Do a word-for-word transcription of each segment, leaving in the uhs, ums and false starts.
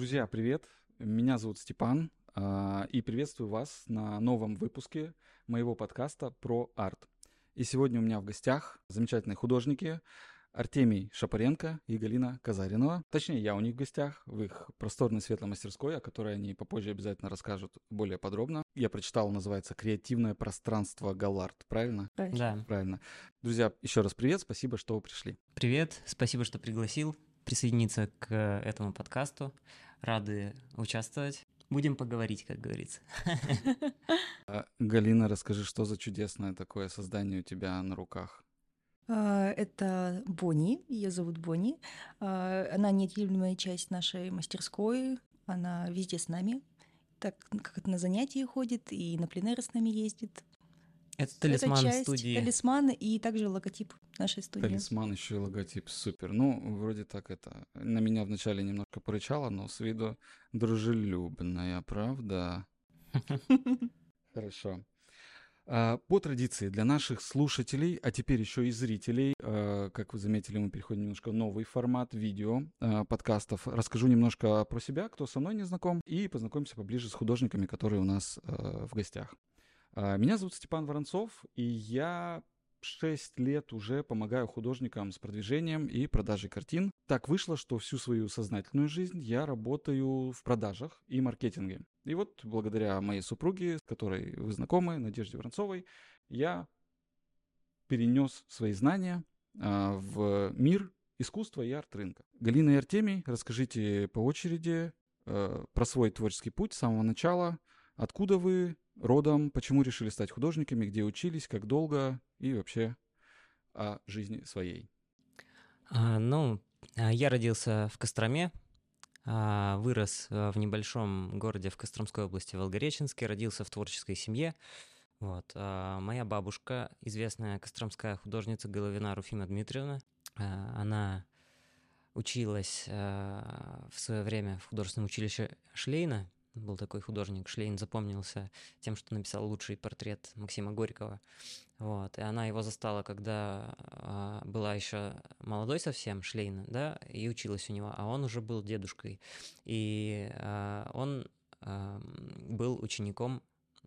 Друзья, привет! Меня зовут Степан, а, и приветствую вас на новом выпуске моего подкаста про арт. И сегодня у меня в гостях замечательные художники Артемий Шапаренко и Галина Казаринова. Точнее, я у них в гостях, в их просторной светлой мастерской, о которой они попозже обязательно расскажут более подробно. Я прочитал, называется «Креативное пространство Галарт». Правильно? Да. Правильно. Друзья, еще раз привет, спасибо, что вы пришли. Привет, спасибо, что пригласил присоединиться к этому подкасту. Рады участвовать. Будем поговорить, как говорится. А, Галина, расскажи, что за чудесное такое создание у тебя на руках? Это Бонни, ее зовут Бонни. Она неотъемлемая часть нашей мастерской, она везде с нами, так как на занятия ходит и на пленеры с нами ездит. Это талисман Это часть, студии. Талисман и также логотип нашей студии. Талисман, еще и логотип, супер. Ну, вроде так это, на меня вначале немножко порычало, но с виду дружелюбная, правда? Хорошо. По традиции для наших слушателей, а теперь еще и зрителей, как вы заметили, мы переходим немножко в новый формат видео подкастов. Расскажу немножко про себя, кто со мной не знаком, и познакомимся поближе с художниками, которые у нас в гостях. Меня зовут Степан Воронцов, и я шесть лет уже помогаю художникам с продвижением и продажей картин. Так вышло, что всю свою сознательную жизнь я работаю в продажах и маркетинге. И вот благодаря моей супруге, с которой вы знакомы, Надежде Воронцовой, я перенес свои знания а, в мир искусства и арт-рынка. Галина и Артемий, расскажите по очереди а, про свой творческий путь с самого начала. Откуда вы родом, почему решили стать художниками, где учились, как долго и вообще о жизни своей? А, ну, я родился в Костроме, а, вырос в небольшом городе в Костромской области, Волгореченске, родился в творческой семье. Вот. А, моя бабушка, известная костромская художница Головина Руфина Дмитриевна, а, она училась а, в свое время в художественном училище Шлейна. Был такой художник, Шлейн запомнился тем, что написал лучший портрет Максима Горького. Вот. И она его застала, когда а, была еще молодой совсем, Шлейна, да, и училась у него, а он уже был дедушкой. И а, он а, был учеником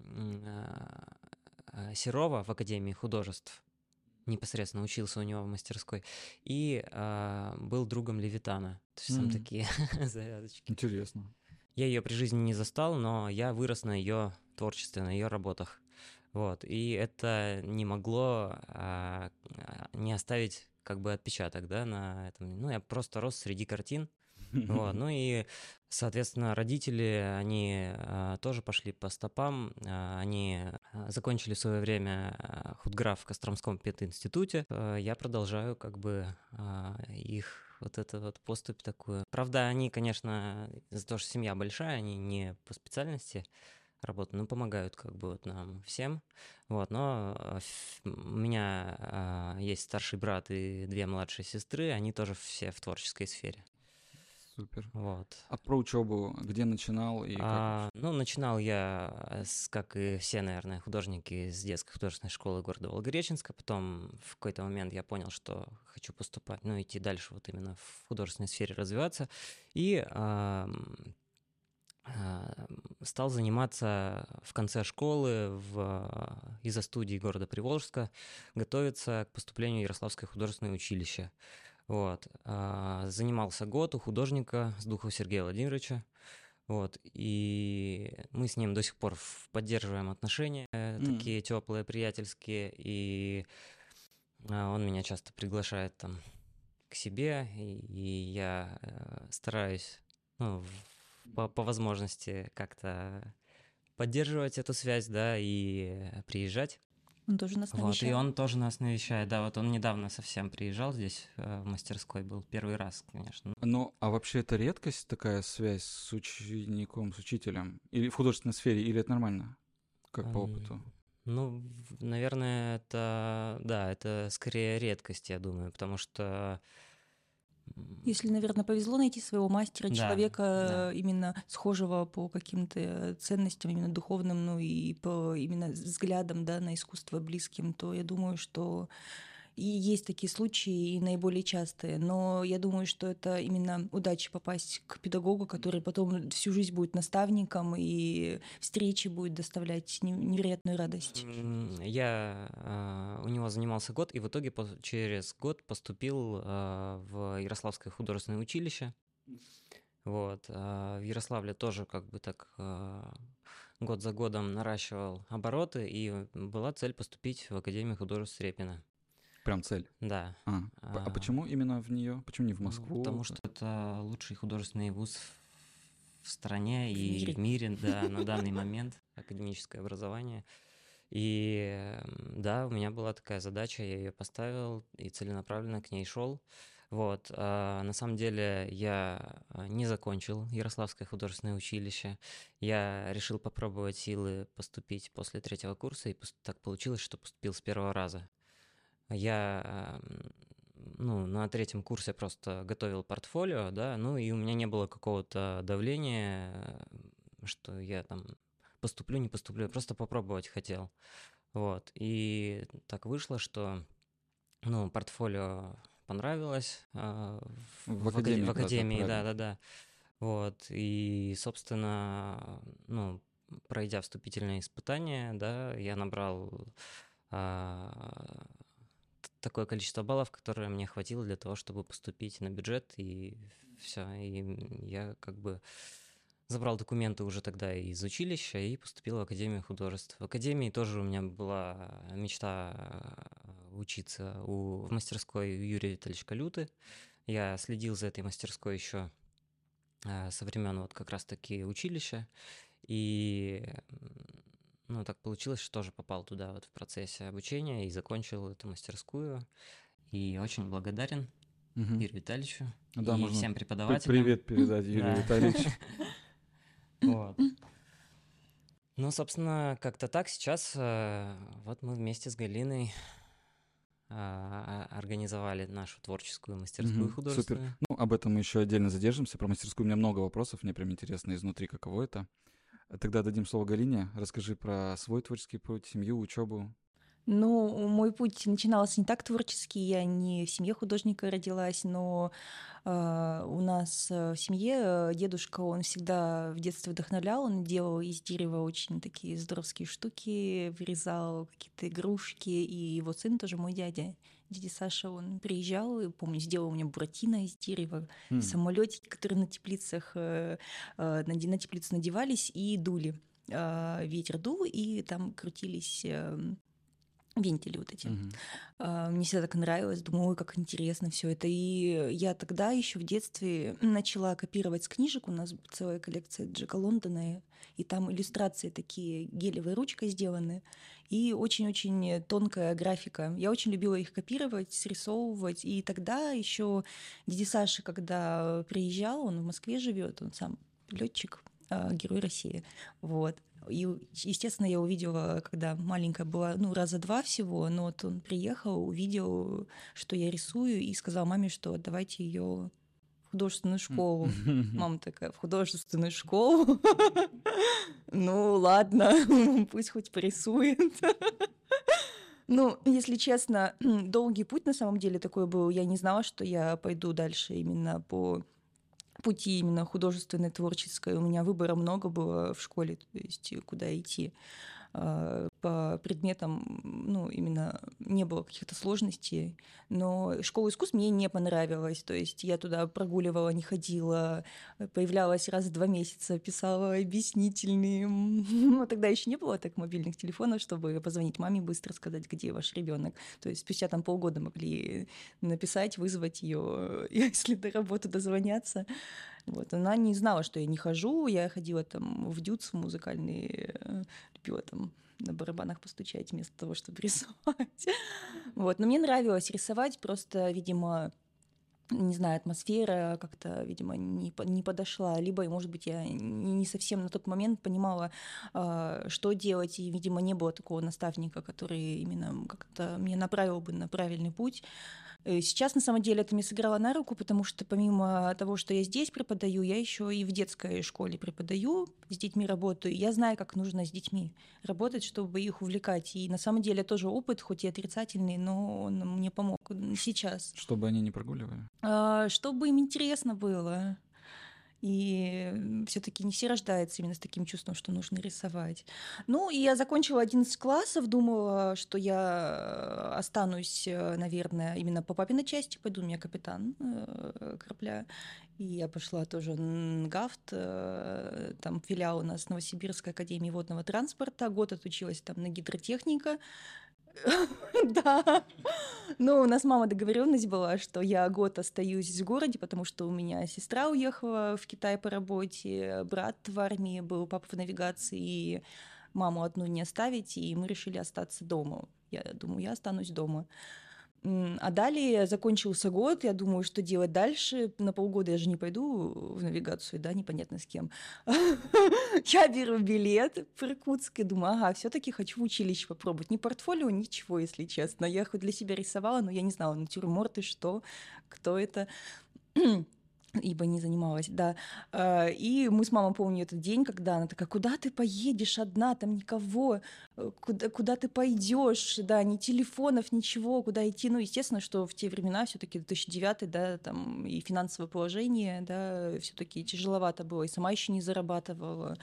а, а, Серова в Академии художеств, непосредственно учился у него в мастерской, и а, был другом Левитана. То есть там Мгм. такие завязочки. Интересно. Я ее при жизни не застал, но я вырос на ее творчестве, на ее работах. Вот. И это не могло а, не оставить как бы отпечаток, да, на этом. Ну, я просто рос среди картин. Вот. Ну и, соответственно, родители, они а, тоже пошли по стопам. А, они закончили в свое время а, худграф в Костромском пединституте. А, я продолжаю как бы а, их вот эту вот поступь такую. Правда, они, конечно, из-за того, что семья большая, они не по специальности работают, но помогают как бы вот нам всем. Вот, но у меня а, есть старший брат и две младшие сестры, они тоже все в творческой сфере. Супер. Вот. А про учебу где начинал и как? А, ну, начинал я, с, как и все, наверное, художники, с детской художественной школы города Волгореченска. Потом в какой-то момент я понял, что хочу поступать, ну, идти дальше вот именно в художественной сфере развиваться. И а, а, стал заниматься в конце школы в изо-студии города Приволжска, готовиться к поступлению в Ярославское художественное училище. Вот. А, занимался год у художника с Духова Сергея Владимировича. Вот. И мы с ним до сих пор поддерживаем отношения, mm. такие теплые, приятельские. И он меня часто приглашает там к себе, и, и я стараюсь, ну, по, по возможности как-то поддерживать эту связь, да, и приезжать. Он тоже нас навещает. Вот, и он тоже нас навещает, да, вот он недавно совсем приезжал здесь, в мастерской был, первый раз, конечно. Ну, а вообще это редкость, такая связь с учеником, с учителем? Или в художественной сфере, или это нормально, как по опыту? Ну, наверное, это, да, это скорее редкость, я думаю, потому что... Если, наверное, повезло найти своего мастера, да, человека да. именно схожего по каким-то ценностям, именно духовным, ну и по именно взглядам, да, на искусство близким, то я думаю, что И есть такие случаи, и наиболее частые. Но я думаю, что это именно удача попасть к педагогу, который потом всю жизнь будет наставником, и встречи будет доставлять невероятную радость. Я э, у него занимался год, и в итоге по- через год поступил э, в Ярославское художественное училище. Вот. э, В Ярославле тоже как бы так э, год за годом наращивал обороты, и была цель поступить в Академию художеств Репина. Прям цель. Да. А, п- а А, почему именно в нее? Почему не в ну, Москву? потому что это лучший художественный вуз в стране В и мире. в мире, да, на данный момент, академическое образование. И м, да, у меня была такая задача, я ее поставил и целенаправленно к ней шел. Вот. а на самом деле я а, не закончил Ярославское художественное училище. Я решил попробовать силы поступить после третьего курса, и пос- так получилось, что поступил с первого раза. Я м, ну, на третьем курсе просто готовил портфолио, да, ну и у меня не было какого-то давления, э, что я там поступлю, не поступлю, я просто попробовать хотел. Вот. И так вышло, что ну, портфолио понравилось а, В в, акаде- академии, в да, да, академии, правильно. да-да-да. Вот. И, собственно, ну, пройдя вступительные испытания, да, я набрал а, т- такое количество баллов, которое мне хватило для того, чтобы поступить на бюджет, и все. И я как бы забрал документы уже тогда из училища и поступил в Академию художеств. В Академии тоже у меня была мечта э, учиться у, в мастерской Юрия Витальевича Калюты. Я следил за этой мастерской еще э, со времен вот как раз-таки училища. И м, ну, так получилось, что тоже попал туда вот в процессе обучения и закончил эту мастерскую. И очень благодарен Мгм. Юрию Витальевичу Да, и можно всем при- преподавателям. привет передать Юрию Да. Витальевичу. Вот. Ну, собственно, как-то так сейчас э, вот мы вместе с Галиной а, а, организовали нашу творческую мастерскую Мгм. Супер. художественную. Ну, об этом мы еще отдельно задержимся. Про мастерскую у меня много вопросов. Мне прям интересно изнутри, каково это. Тогда дадим слово Галине. Расскажи про свой творческий путь, семью, учебу. Ну, мой путь начинался не так творческий, я не в семье художника родилась, но а, у нас э, в семье э, дедушка, он всегда в детстве вдохновлял, он делал из дерева очень такие здоровские штуки, вырезал какие-то игрушки, и его сын тоже мой дядя. Дядя Саша, он приезжал, и, помню, сделал мне буратино из дерева, М. самолетики, которые на теплицах, э, э, на, де- на теплицу надевались и дули. А, Ветер дул, и там крутились эм, вентили вот эти. Мгм. А, Мне всегда так нравилось, думаю, ой, как интересно все это. И я тогда еще в детстве начала копировать с книжек. У нас целая коллекция Джека Лондона, и там иллюстрации такие гелевой ручкой сделаны, и очень-очень тонкая графика. Я очень любила их копировать, срисовывать. И тогда еще дядя Саша, когда приезжал, он в Москве живет, он сам летчик, герой России. Вот. И, естественно, я увидела, когда маленькая была, ну, раза два всего, но вот он приехал, увидел, что я рисую, и сказал маме, что давайте ее в художественную школу. Мама такая, в художественную школу? Ну, ладно, пусть хоть порисует. Ну, если честно, долгий путь на самом деле такой был. Я не знала, что я пойду дальше именно по пути именно художественной, творческой. У меня выбора много было в школе, то есть куда идти. А, По предметам, ну, именно не было каких-то сложностей. Но школа искусств мне не понравилась. То есть я туда прогуливала, не ходила, появлялась раз в два месяца, писала объяснительные. Ну, тогда еще не было так мобильных телефонов, чтобы позвонить маме быстро сказать, где ваш ребенок. То есть спустя там полгода могли написать, вызвать ее, если до работы дозвоняться. Вот. Она не знала, что я не хожу. Я ходила там в дюц музыкальный, э, любила там на барабанах постучать вместо того, чтобы рисовать. Вот. Но мне нравилось рисовать, просто, видимо, не знаю, атмосфера как-то, видимо, не, не подошла, либо, может быть, я не совсем на тот момент понимала, что делать, и, видимо, не было такого наставника, который именно как-то меня направил бы на правильный путь. Сейчас, на самом деле, это мне сыграло на руку, потому что помимо того, что я здесь преподаю, я еще и в детской школе преподаю, с детьми работаю. Я знаю, как нужно с детьми работать, чтобы их увлекать. И на самом деле тоже опыт, хоть и отрицательный, но он мне помог сейчас. Чтобы они не прогуливали? А, чтобы им интересно было. И все-таки не все рождаются именно с таким чувством, что нужно рисовать. Ну, и я закончила одиннадцать классов, думала, что я останусь, наверное, именно по папиной части, пойду, у меня капитан Крапля. И я пошла тоже в ГАФТ, там филиал у нас Новосибирской академии водного транспорта, год отучилась там на гидротехника. Да. Ну, у нас мама договоренность была, что я год остаюсь в городе, потому что у меня сестра уехала в Китай по работе, брат в армии был, папа в навигации, и маму одну не оставить, и мы решили остаться дома. Я думаю, я останусь дома. А далее закончился год, я думаю, что делать дальше. На полгода я же не пойду в навигацию, да, непонятно с кем. Я беру билет в Иркутск и думаю, ага, все-таки хочу в училище попробовать. Ни портфолио, ничего, если честно. Я хоть для себя рисовала, но я не знала, натюрморты, что, кто это. Ибо не занималась, да. И мы с мамой помню этот день, когда она такая, куда ты поедешь одна, там никого, куда, куда ты пойдешь, да, ни телефонов, ничего, куда идти. Ну, естественно, что в те времена все-таки две тысячи девятый, да, там и финансовое положение, да, все-таки тяжеловато было, и сама еще не зарабатывала.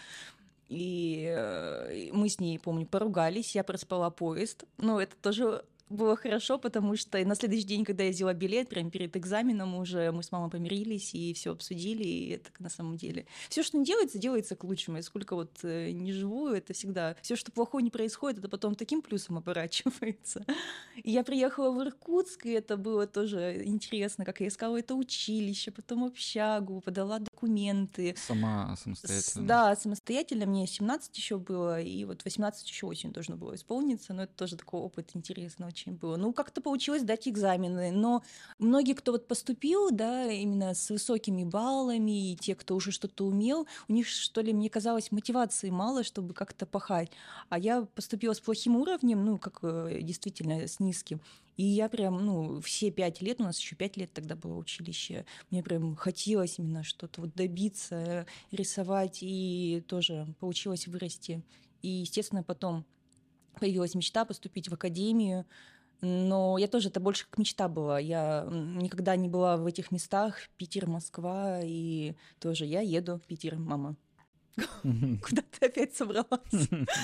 И мы с ней, помню, поругались, я проспала поезд. Ну, это тоже было хорошо, потому что на следующий день, когда я взяла билет, прямо перед экзаменом уже мы с мамой помирились и все обсудили, и это на самом деле... Все, что не делается, делается к лучшему. Я сколько вот не живу, это всегда... Все, что плохое не происходит, это потом таким плюсом оборачивается. И я приехала в Иркутск, и это было тоже интересно, как я искала это училище, потом общагу, подала документы. Сама самостоятельно? Да, самостоятельно. Мне семнадцать еще было, и вот восемнадцать еще осенью должно было исполниться, но это тоже такой опыт интересный очень было. Ну, как-то получилось дать экзамены, но многие, кто вот поступил, да, именно с высокими баллами, и те, кто уже что-то умел, у них, что ли, мне казалось, мотивации мало, чтобы как-то пахать. А я поступила с плохим уровнем, ну, как действительно с низким. И я прям, ну, все пять лет, у нас еще пять лет тогда было училище, мне прям хотелось именно что-то вот добиться, рисовать, и тоже получилось вырасти. И, естественно, потом появилась мечта поступить в академию, но я тоже, это больше как мечта была. Я никогда не была в этих местах, Питер, Москва, и тоже я еду в Питер, мама. Куда ты опять собралась?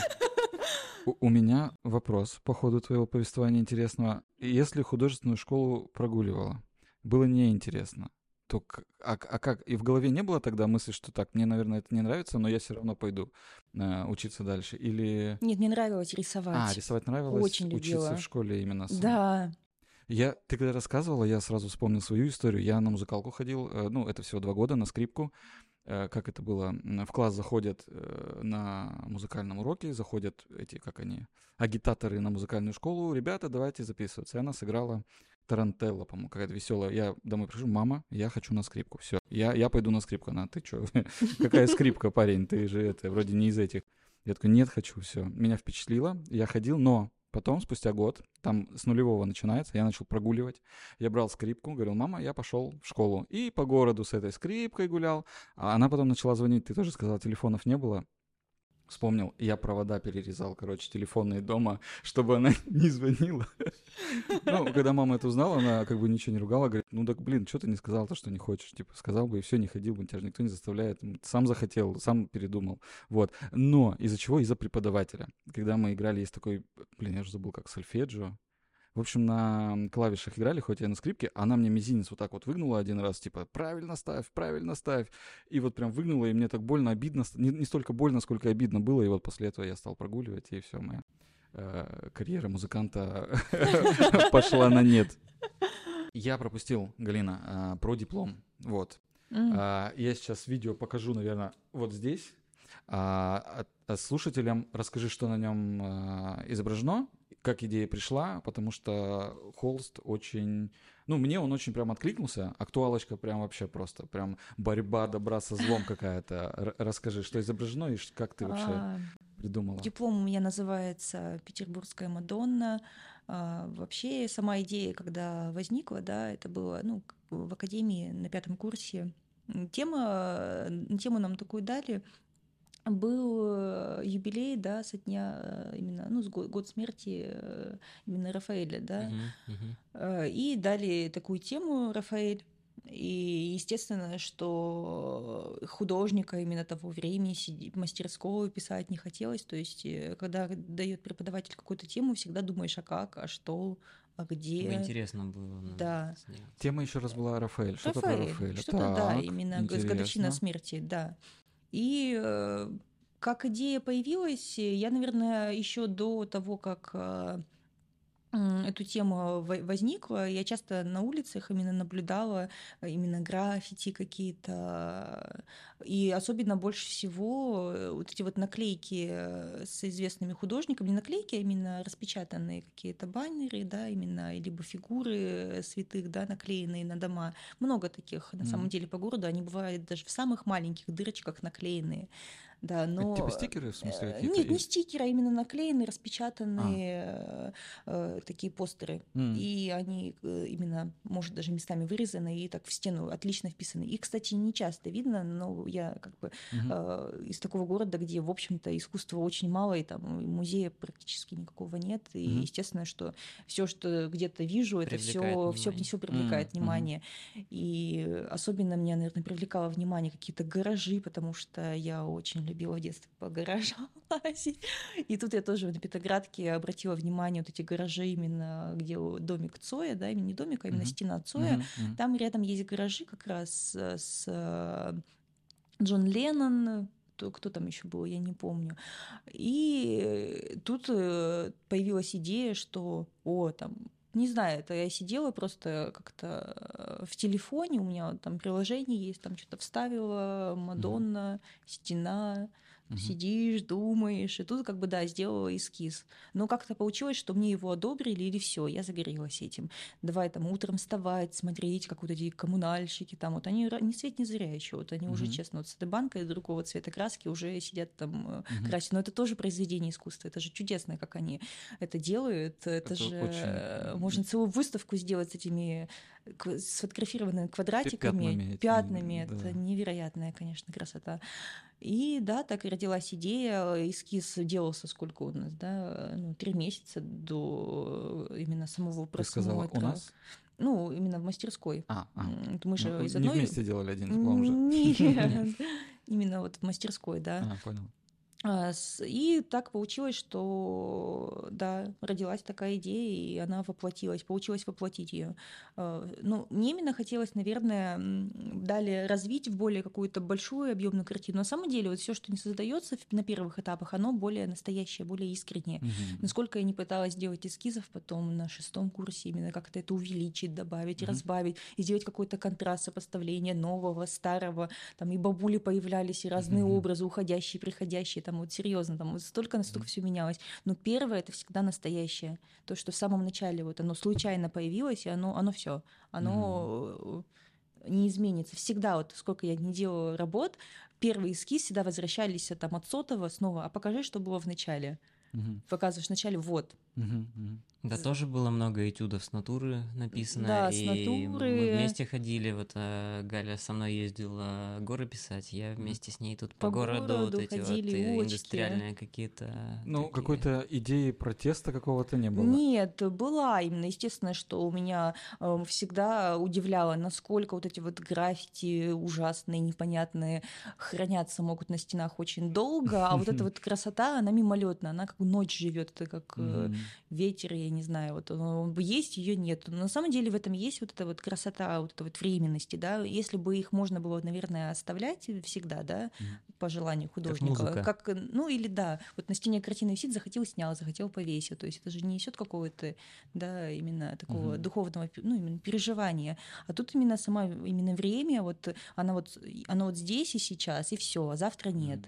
У меня вопрос по ходу твоего повествования интересного. Если художественную школу прогуливала, было неинтересно, то а, а как? И в голове не было тогда мысли, что так, мне, наверное, это не нравится, но я все равно пойду э, учиться дальше? Или... Нет, мне нравилось рисовать. А, рисовать нравилось? Очень учиться любила. в школе именно? Сам. Да. Я, ты когда рассказывала, я сразу вспомнил свою историю. Я на музыкалку ходил, э, ну, это всего два года, на скрипку. Э, как это было? В класс заходят э, на музыкальном уроке, заходят эти, как они, агитаторы на музыкальную школу. Ребята, давайте записываться. И она сыграла тарантелла, по-моему, какая-то веселая. Я домой пришел, мама, я хочу на скрипку. Все, я, я пойду на скрипку. Она, ты что? Какая скрипка, парень? Ты же это, вроде не из этих. Я такой, нет, хочу, все. Меня впечатлило, я ходил, но потом, спустя год, там с нулевого начинается, я начал прогуливать. Я брал скрипку, говорил, мама, я пошел в школу. И по городу с этой скрипкой гулял. А она потом начала звонить, ты тоже сказала, телефонов не было. Вспомнил, я провода перерезал, короче, телефонные дома, чтобы она не звонила. Ну, когда мама это узнала, она как бы ничего не ругала, говорит, ну так, блин, что ты не сказал то, что не хочешь? Типа, сказал бы, и все, не ходил бы, тебя же никто не заставляет. Сам захотел, сам передумал. Вот. Но из-за чего? Из-за преподавателя. Когда мы играли, есть такой, блин, я уже забыл, как сольфеджио. В общем, на клавишах играли, хоть я на скрипке, она мне мизинец вот так вот выгнула один раз, типа, правильно ставь, правильно ставь. И вот прям выгнула, и мне так больно, обидно, не, не столько больно, сколько обидно было, и вот после этого я стал прогуливать, и все, моя э, карьера музыканта пошла на нет. Я пропустил, Галина, про диплом, вот. Я сейчас видео покажу, наверное, вот здесь. Слушателям расскажи, что на нем изображено, как идея пришла, потому что холст очень... Ну, мне он очень прям откликнулся. Актуалочка прям вообще просто, прям борьба добра со злом какая-то. Р- расскажи, что изображено и ш- как ты вообще А, придумала? Диплом у меня называется «Петербургская Мадонна». А, Вообще сама идея, когда возникла, да, это было, ну, как бы в академии на пятом курсе. М, Тема, э, тему нам такую дали. Был э, юбилей, да, со дня э, именно, ну, с го- год смерти э, именно Рафаэля, да. Мгм, мгм. Э, И дали такую тему Рафаэль. И естественно, что художника именно того времени сиди- мастерского писать не хотелось. То есть, э, когда дает преподаватель какую-то тему, всегда думаешь, а как, а что, а Чтобы где. интересно было ну, Да. сделать. Тема еще раз была Рафаэль. Что-то про Рафаэль, Рафаэля. что-то, да, Так, именно г- с годовщина интересно. смерти, да. И э, как идея появилась, э, я, наверное, еще до того, как э, м, эту тему во- возникла, я часто на улицах именно наблюдала э, именно граффити какие-то, и особенно больше всего э, вот эти вот наклейки э, с известными художниками, не наклейки, а именно распечатанные какие-то баннеры, да, именно, либо фигуры э, святых, да, наклеенные на дома. Много таких, на самом Мгм. деле, по городу, они бывают даже в самых маленьких дырочках наклеенные. Да, Это типа но стикеры, в смысле, э, какие-то? нет, не Или- стикеры, а именно наклеенные, А, распечатанные э, э, такие постеры. м, И они э, именно, может, даже местами вырезаны и так в стену отлично вписаны. И, кстати, не часто видно, но я как бы мгм, э, из такого города, где, в общем-то, искусства очень мало, и там музея практически никакого нет. И мгм, естественно, что все, что где-то вижу, это Привлекает все, все, внимание. все м, привлекает мгм. внимание. И особенно меня, наверное, привлекало внимание какие-то гаражи, потому что я очень любила в детстве по гаражам лазить. И тут я тоже на Петроградке обратила внимание вот эти гаражи именно, где у- домик Цоя, да, именно не домик, а именно Мгм, стена Цоя. мгм, мгм. Там рядом есть гаражи как раз э, с э, Джон Леннон, кто, кто там еще был, я не помню. И э, тут э, появилась идея, что, о, там, не знаю, это я сидела просто как-то э, в телефоне, у меня вот там приложение есть, там что-то вставила, Мгм, Мадонна, стена, мгм. сидишь, думаешь, и тут как бы, да, сделала эскиз. Но как-то получилось, что мне его одобрили, или все, я загорелась этим. Давай там утром вставать, смотреть, как вот эти коммунальщики там, вот они ра- ни свет ни зря еще, вот они уже, Мгм, честно, вот с этой банкой другого цвета краски уже сидят там э, мгм. красят. Но это тоже произведение искусства, это же чудесно, как они это делают. Это, Это же очень э, м, можно целую выставку сделать с этими кв- сфотографированными пя- квадратиками, пятнами пятнами. этими, Это да. невероятная, конечно, красота. И да, так и родилась идея. Эскиз делался сколько у нас, да, ну, три месяца до именно самого Ты сказала у просмотра. нас? Ну, именно в мастерской. А, а. М, Мы Ну, же из не одной... вместе делали один диплом же. Нет, именно вот в мастерской, да. А, понял. А, с- И так получилось, что, да, родилась такая идея, и она воплотилась, получилось воплотить ее. Ну, мне именно хотелось, наверное, м, далее развить в более какую-то большую объемную картину. На самом деле, вот все, что не создается на первых этапах, оно более настоящее, более искреннее. Мгм, Насколько я не пыталась делать эскизов потом на шестом курсе, именно как-то это увеличить, добавить, мгм. разбавить, и сделать какой-то контраст, сопоставление нового, старого, там и бабули появлялись, и разные Мгм. образы, уходящие, приходящие, там вот серьезно, там вот столько, настолько Мгм. все менялось. Но первое это всегда настоящее. То, что в самом начале вот оно случайно появилось, и оно, оно все, Мгм. оно э, не изменится. Всегда, вот сколько я не делала работ, первый эскиз всегда возвращались э, там от сотого снова, а покажи, что было в начале. Мгм. Показываешь вначале, вот. Мгм. Мгм. Да, тоже было много этюдов с натуры написано, Да, с и мы натуры. вместе ходили, вот э, Галя со мной ездила горы писать, я Мгм. вместе с ней тут По по, городу, вот городу эти вот ходили, э, улочки. индустриальные какие-то Ну, такие. какой-то идеи протеста какого-то не было. Нет, была именно, естественно, что у меня э, всегда удивляло, насколько вот эти вот граффити ужасные, непонятные хранятся могут на стенах очень долго, а вот эта вот красота, она мимолетная, она как ночь живет, это как э, Мгм. ветер, я не знаю, вот он, он есть, ее нет. Но на самом деле в этом есть вот эта вот красота, вот эта вот временности, да. Если бы их можно было, наверное, оставлять всегда, да, Мгм. по желанию Как художника, музыка. как, ну или да, вот на стене картина висит, захотел снял, захотел повесил, то есть это же не несет какого-то, да, именно такого Мгм. духовного, ну именно переживания, а тут именно сама именно время, вот она вот, оно вот здесь и сейчас и все, а завтра нет. Мгм.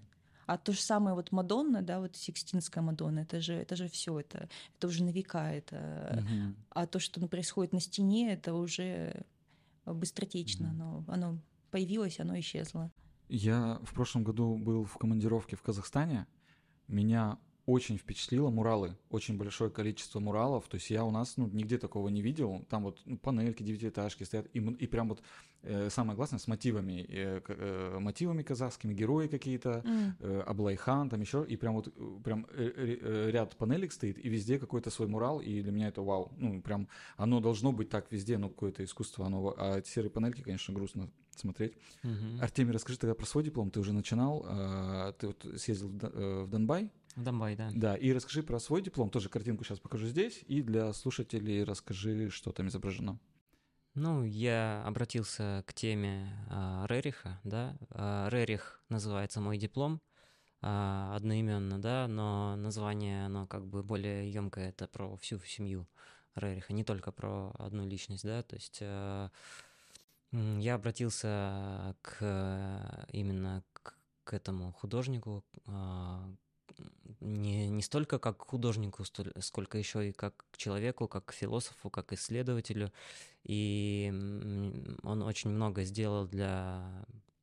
А то же самое вот Мадонна, да, вот Сикстинская Мадонна, это же, это же все, это, это уже на века, это... Мгм. А то, что ну, происходит на стене, это уже быстротечно, Мгм. оно, оно появилось, оно исчезло. Я в прошлом году был в командировке в Казахстане. Меня очень впечатлило муралы, очень большое количество муралов. То есть я у нас ну, нигде такого не видел. Там вот ну, панельки, девятиэтажки стоят, и, м- и прям вот э, самое классное с мотивами, э, к- э, мотивами казахскими, герои какие-то, М. э, Аблайхан, там еще, и прям вот э, прям э, э, э, ряд панелек стоит, и везде какой-то свой мурал, и для меня это вау. Ну, прям оно должно быть так везде, ну, какое-то искусство. Оно, а эти серые панельки, конечно, грустно смотреть. Мгм. Артемий, расскажи тогда про свой диплом. Ты уже начинал, а, ты вот съездил в Д- э, в Донбай, В Донбай, да. да, и расскажи про свой диплом. Тоже картинку сейчас покажу здесь, и для слушателей расскажи, что там изображено. Ну, я обратился к теме а, Рериха, да. А, Рерих называется мой диплом, а, одноименно, да, но название, оно как бы более емкое, это про всю семью Рериха, не только про одну личность, да, то есть а, м, я обратился к э, именно к, к этому художнику, а, не, не столько как к художнику, столь- сколько еще и как к человеку, как к философу, как к исследователю. И м, он очень много сделал для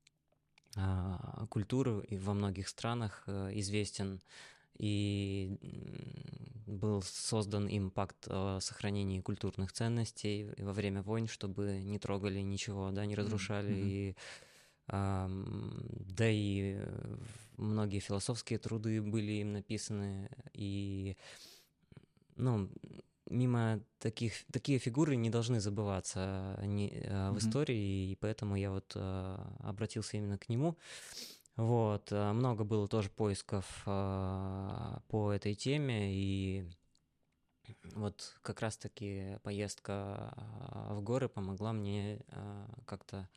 а, культуры и во многих странах э, известен. И м, был создан им пакт о сохранении культурных ценностей во время войн, чтобы не трогали ничего, да, не разрушали. Мгм. И ам, да и э, многие философские труды были им написаны. И ну, мимо таких, такие фигуры не должны забываться не, э, в Мгм. истории, и поэтому я вот э, обратился именно к нему. Вот, э, много было тоже поисков э, по этой теме, и вот как раз-таки поездка э, в горы помогла мне э, как-то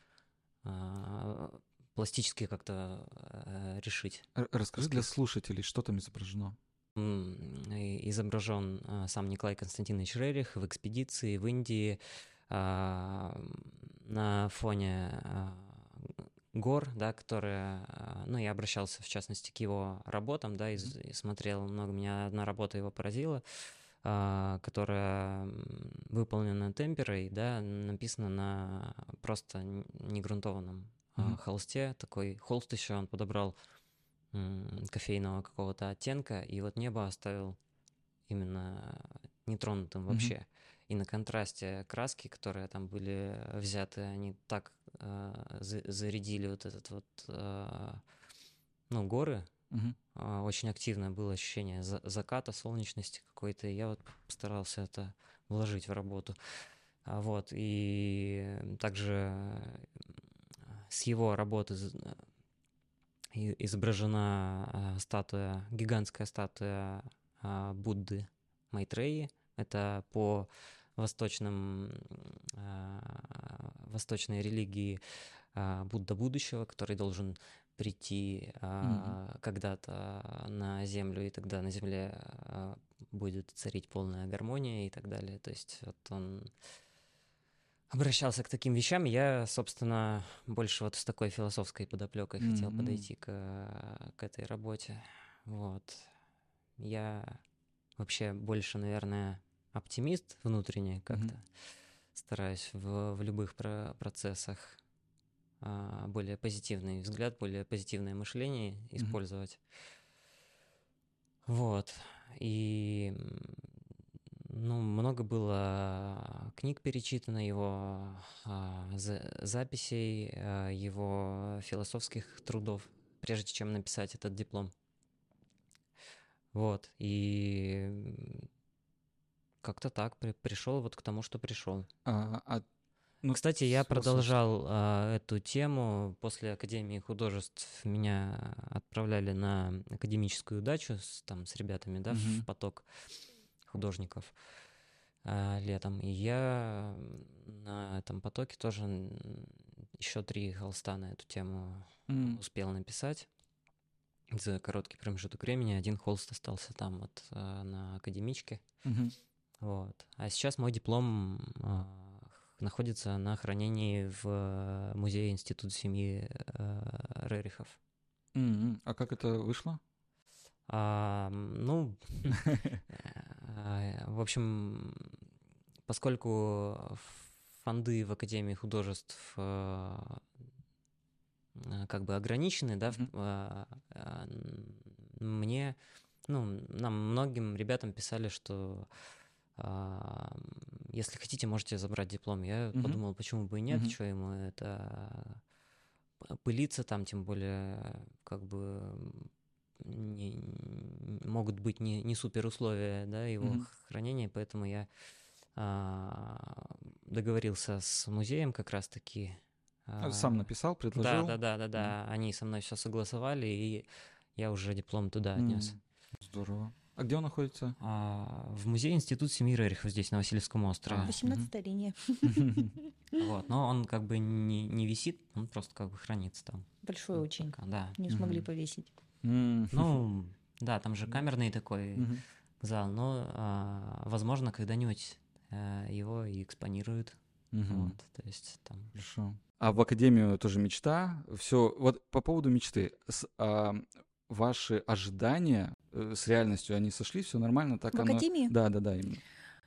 э, пластически как-то э, решить. Р- Расскажи для эскиз. слушателей, что там изображено. М, и изображен а, сам Николай Константинович Рерих в экспедиции в Индии а, на фоне а, гор, да, которые, а, ну, я обращался, в частности, к его работам, да, и, Мгм. з- и смотрел много, меня одна работа его поразила, а, которая м, выполнена темперой, да, написана на просто н- негрунтованном а, Мгм. холсте, такой холст еще он подобрал м, кофейного какого-то оттенка, и вот небо оставил именно нетронутым Мгм. вообще. И на контрасте краски, которые там были взяты, они так э, за- зарядили вот этот вот, э, ну, горы. Мгм. Э, очень активное было ощущение за- заката, солнечности какой-то, и я вот постарался это вложить в работу. А вот, и также с его работы з- и- изображена а, статуя, гигантская статуя а, Будды Майтреи. Это по восточным, а, восточной религии а, Будда будущего, который должен прийти Мгм. а, когда-то на Землю, и тогда на Земле а, будет царить полная гармония и так далее. То есть вот он обращался к таким вещам. Я, собственно, больше вот с такой философской подоплекой хотел Мгм. подойти к, к этой работе. Вот. Я вообще больше, наверное, оптимист внутренне Мгм. как-то. Стараюсь в, в любых про- процессах а, более позитивный взгляд, более позитивное мышление Мгм. использовать. Вот. И м, ну, много было книг перечитано, его а, за- записей, а, его философских трудов, прежде чем написать этот диплом. Вот. И м, как-то так при- пришел вот к тому, что пришел. А, а, ну, Кстати, с я философски. продолжал а, эту тему. После Академии художеств меня отправляли на академическую дачу с, там, с ребятами, да, в Мгм. поток художников а, летом. И я на этом потоке тоже еще три холста на эту тему М. успел написать. За короткий промежуток времени один холст остался там вот а, на академичке. Мгм. Вот. А сейчас мой диплом а, находится на хранении в Музее Института семьи а, Рерихов. М, А как это вышло? А, ну, э, в общем, поскольку фонды в Академии художеств э, э, как бы ограничены, да, в- Мгм. а, а, н- мне, ну, нам многим ребятам писали, что а, если хотите, можете забрать диплом. Я Мгм. подумал, почему бы и нет, Мгм. что ему это п- пылиться там, тем более, как бы не- н- могут быть не, не супер условия, да, его Мгм. хранения, поэтому я а, договорился с музеем как раз-таки. А, Сам а, написал, Да, предложил. да, да, да, Мгм. да, они со мной все согласовали, и я уже диплом туда отнес. М, Здорово. А где он находится? А, в музее Институт семьи Рерихов здесь, на Васильевском острове. А, мгм. восемнадцатая линия. Вот, но он как бы не, не висит, он просто как бы хранится там. Большой Ну, очень. пока, да. Не смогли Мгм. повесить. М, Ну, да, там же камерный такой мгм. зал, но, а, возможно, когда-нибудь а, его и экспонируют. Мгм. Вот, то есть там... Хорошо. А в академию тоже мечта. Все. Вот по поводу мечты. С- а, ваши ожидания э, с реальностью, они сошлись, все нормально, так В оно. академии? Да, да, да, именно.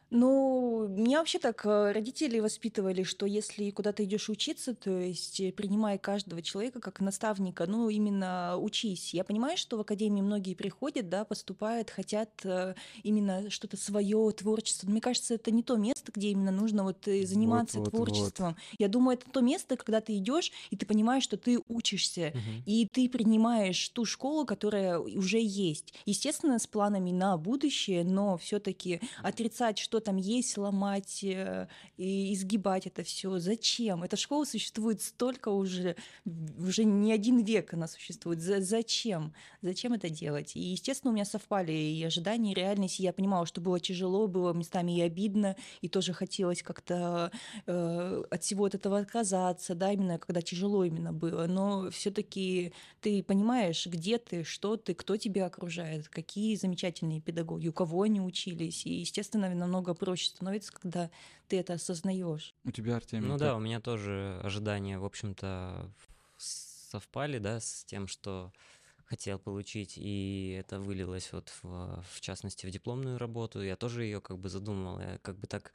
Ну, меня вообще так э, родители воспитывали, что если куда-то идешь учиться, то есть э, принимай каждого человека как наставника, ну, именно учись. Я понимаю, что в академии многие приходят, да, поступают, хотят э, именно что-то свое, творчество. Но мне кажется, это не то место, где именно нужно вот э, Вот, заниматься вот, вот. творчеством. Я думаю, это то место, когда ты идешь, и ты понимаешь, что ты учишься, Мгм. и ты принимаешь ту школу, которая уже есть. Естественно, с планами на будущее, но все-таки отрицать, что там есть, ломать э, и изгибать это все. Зачем? Эта школа существует столько уже, уже не один век она существует. За- зачем? Зачем это делать? И, естественно, у меня совпали и ожидания, и реальность. И я понимала, что было тяжело, было местами и обидно, и тоже хотелось как-то э, от всего от этого отказаться, да, именно когда тяжело именно было. Но все-таки ты понимаешь, где ты, что ты, кто тебя окружает, какие замечательные педагоги, у кого они учились. И, естественно, намного проще становится, когда ты это осознаешь. У тебя, Артемий, Ну да, у как? меня тоже ожидания, в общем-то, совпали, да, с тем, что хотел получить, и это вылилось вот в, в частности в дипломную работу. Я тоже ее как бы задумал, я как бы так,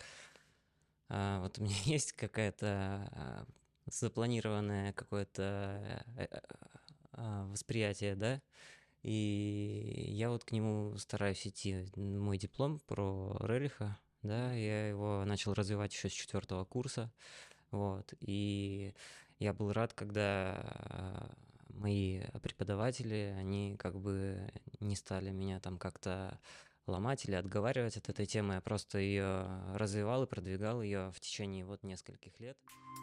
а, вот у меня есть какая-то а, запланированное какое-то э, э, а, восприятие, да, и я вот к нему стараюсь идти. Мой диплом про Рериха, да, я его начал развивать еще с четвертого курса, вот, и я был рад, когда а, мои преподаватели, они как бы не стали меня там как-то ломать или отговаривать от этой темы, я просто ее развивал и продвигал ее в течение вот нескольких лет.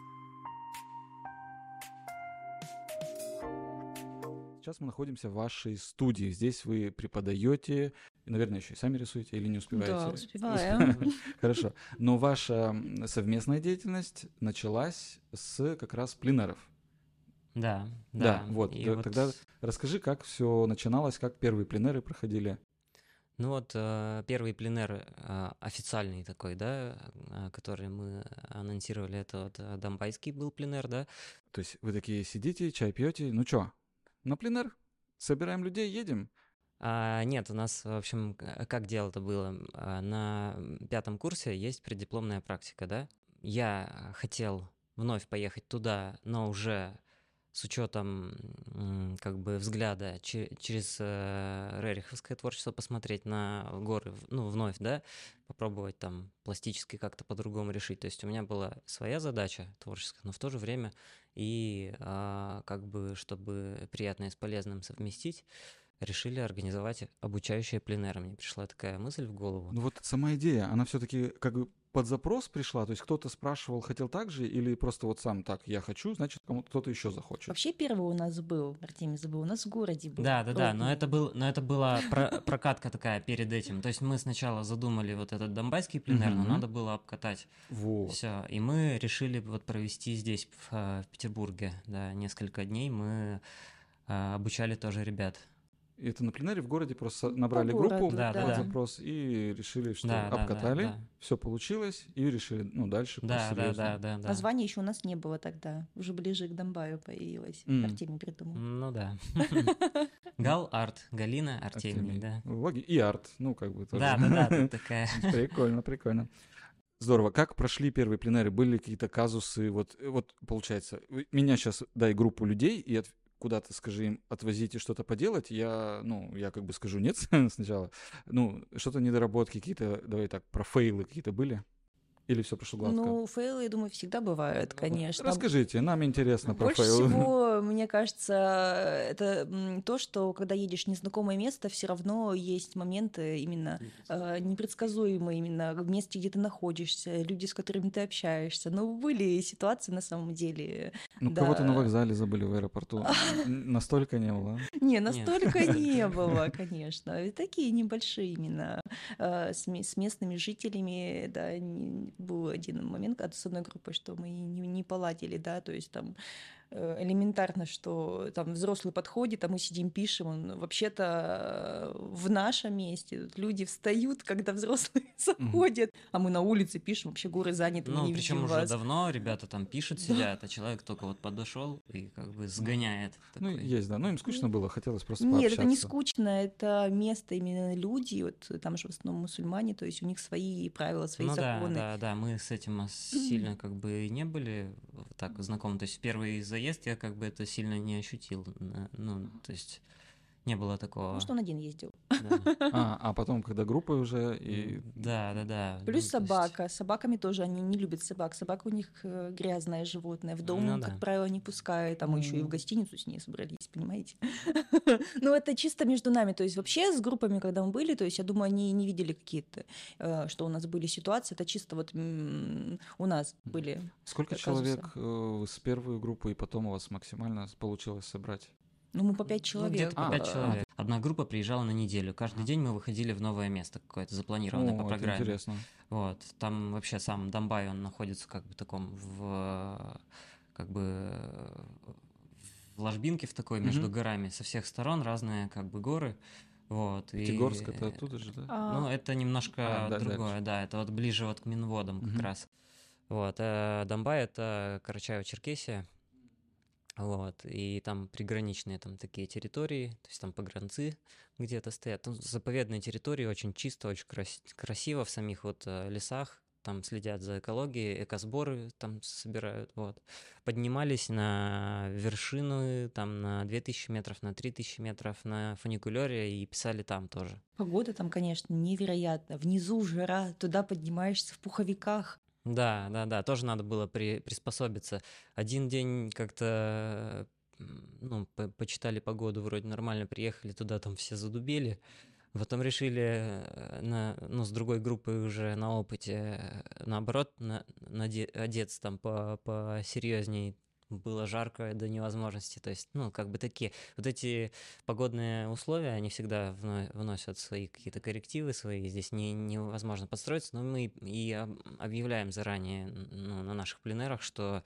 Сейчас мы находимся в вашей студии. Здесь вы преподаете, и, наверное, еще и сами рисуете или не Да, успеваете? успеваем. Хорошо. Но ваша м, совместная деятельность началась с как раз пленэров. Да, Да, да, вот. и т- вот... Тогда расскажи, как все начиналось, как первые пленэры проходили. Ну вот э, первый пленэр э, официальный такой, да, э, который мы анонсировали, это вот э, Донбайский был пленэр, да. То есть вы такие сидите, чай пьете, ну чё, на пленэр? Собираем людей, едем? А, нет, у нас, в общем, к- как дело-то было, а, на пятом курсе есть преддипломная практика, да. Я хотел вновь поехать туда, но уже с учетом м, как бы взгляда че- через э, рериховское творчество посмотреть на горы, в- ну, вновь, да, попробовать там пластически как-то по-другому решить. То есть у меня была своя задача творческая, но в то же время и а, как бы, чтобы приятное с полезным совместить, решили организовать обучающие пленеры. Мне пришла такая мысль в голову. Ну вот сама идея, она все-таки как бы под запрос пришла, то есть кто-то спрашивал, хотел так же, или просто вот сам так, я хочу, значит, кому-то кто-то еще захочет. Вообще первый у нас был, Артемий забыл, у нас в городе был. Да, да, да, но это, пробный. был, но это была про- прокатка такая перед этим. То есть мы сначала задумали вот этот донбайский пленер, но Мгм. надо было обкатать Вот. все. И мы решили вот провести здесь, в, э, в Петербурге, да, несколько дней. Мы э, обучали тоже ребят. И это на пленэре в городе просто набрали По группу городу, Да, под да, да. запрос и решили, что Да, да, да, обкатали, да. все получилось, и решили, ну, дальше Да, да, посерьезнее. да, да, да. Названия еще у нас не было тогда. Уже ближе к Домбаю появилось. М. Артемий придумал. Ну да. Гал, Арт, Галина, Артемий, да. Логи- И арт, ну, как бы тоже. Да, да, да, тут такая. Прикольно, прикольно. Здорово. Как прошли первые пленэры? Были какие-то казусы? Вот, э, вот получается, вы- меня сейчас дай группу людей и от- куда-то скажи им, отвозите что-то поделать, я, ну, я как бы скажу нет сначала. Ну, что-то недоработки какие-то, давай так, про фейлы какие-то были? Или все прошло гладко? Ну, фейлы, я думаю, всегда бывают, конечно. Расскажите, нам интересно про Больше фейлы. всего, мне кажется, это м, то, что когда едешь в незнакомое место, все равно есть моменты именно э, непредсказуемые, именно в месте, где ты находишься, люди, с которыми ты общаешься. Но были ситуации на самом деле. Ну, да. кого-то на вокзале забыли в аэропорту. Н- Настолько не было. Не, настолько не было, конечно. И такие небольшие именно э, с, ме- с местными жителями, да, не- был один момент когда с одной группой, что мы не, не поладили, да, то есть там э, элементарно, что там взрослый подходит, а мы сидим, пишем, он вообще-то э, в нашем месте тут люди встают, когда взрослые заходят, а мы на улице пишем, вообще горы заняты, мы Ну, не причем видим уже вас. давно ребята там пишут, сидят, а человек только вот подошел и как бы сгоняет. Ну, такой. есть, да. Ну, им скучно было, хотелось просто Нет, пообщаться. это не скучно, это место, именно люди, вот там же в основном мусульмане, то есть у них свои правила, свои Ну да, законы. да, да, мы с этим ос- сильно как бы не были так знакомы. То есть первый заезд я как бы это сильно не ощутил. на- Ну, то есть не было такого. Может, он один ездил. Да, А, а потом, когда группа уже, и да, да. да. Ну, Плюс то есть- собака. С собаками тоже они не любят собак. Собака у них э, грязное животное. В дом, Ну как да. правило, не пускают. А мы еще и в Мгм. гостиницу с ней собрались, понимаете? Но это чисто между нами. То есть вообще с группами, когда мы были, то есть я думаю, они не видели какие-то, э, что у нас были ситуации. Это чисто вот м, у нас были. сколько казусы. человек э, с первой группы, и потом у вас максимально получилось собрать? Ну, мы по пять Ну, человек. где-то по А, пять э, человек. Одна группа приезжала на неделю. Каждый день мы выходили в новое место какое-то, запланированное О, по это программе. интересно. Вот. Там вообще сам Домбай, он находится как бы в таком в как бы в ложбинке в такой между Мгм. горами. Со всех сторон разные как бы горы. Вот. И, Пятигорск это оттуда же, да? а, ну, это немножко А, да, другое, да, это вот ближе вот к Минводам как Мгм. раз. Вот. А Домбай — это Карачаево-Черкесия. Вот, и там приграничные там такие территории, то есть там погранцы где-то стоят. Там заповедные территории, очень чисто, очень крас- красиво в самих вот э, лесах. Там следят за экологией, экосборы там собирают, вот. Поднимались на вершины, там на две тысячи метров, на три тысячи метров на фуникулёре и писали там тоже. Погода там, конечно, невероятная. Внизу жара, туда поднимаешься в пуховиках. Да, да, да, тоже надо было при, приспособиться. Один день как-то, м, ну, по- почитали погоду, вроде нормально, приехали туда, там все задубели. Потом решили, э, на, ну, с другой группой уже на опыте, э, наоборот, на, наде- одеться там по, посерьезней. Было жарко до невозможности. То есть, ну, как бы такие. Вот эти погодные условия, они всегда вно- вносят свои какие-то коррективы свои. Здесь не, невозможно подстроиться, но мы и об- объявляем заранее, ну, на наших пленэрах, что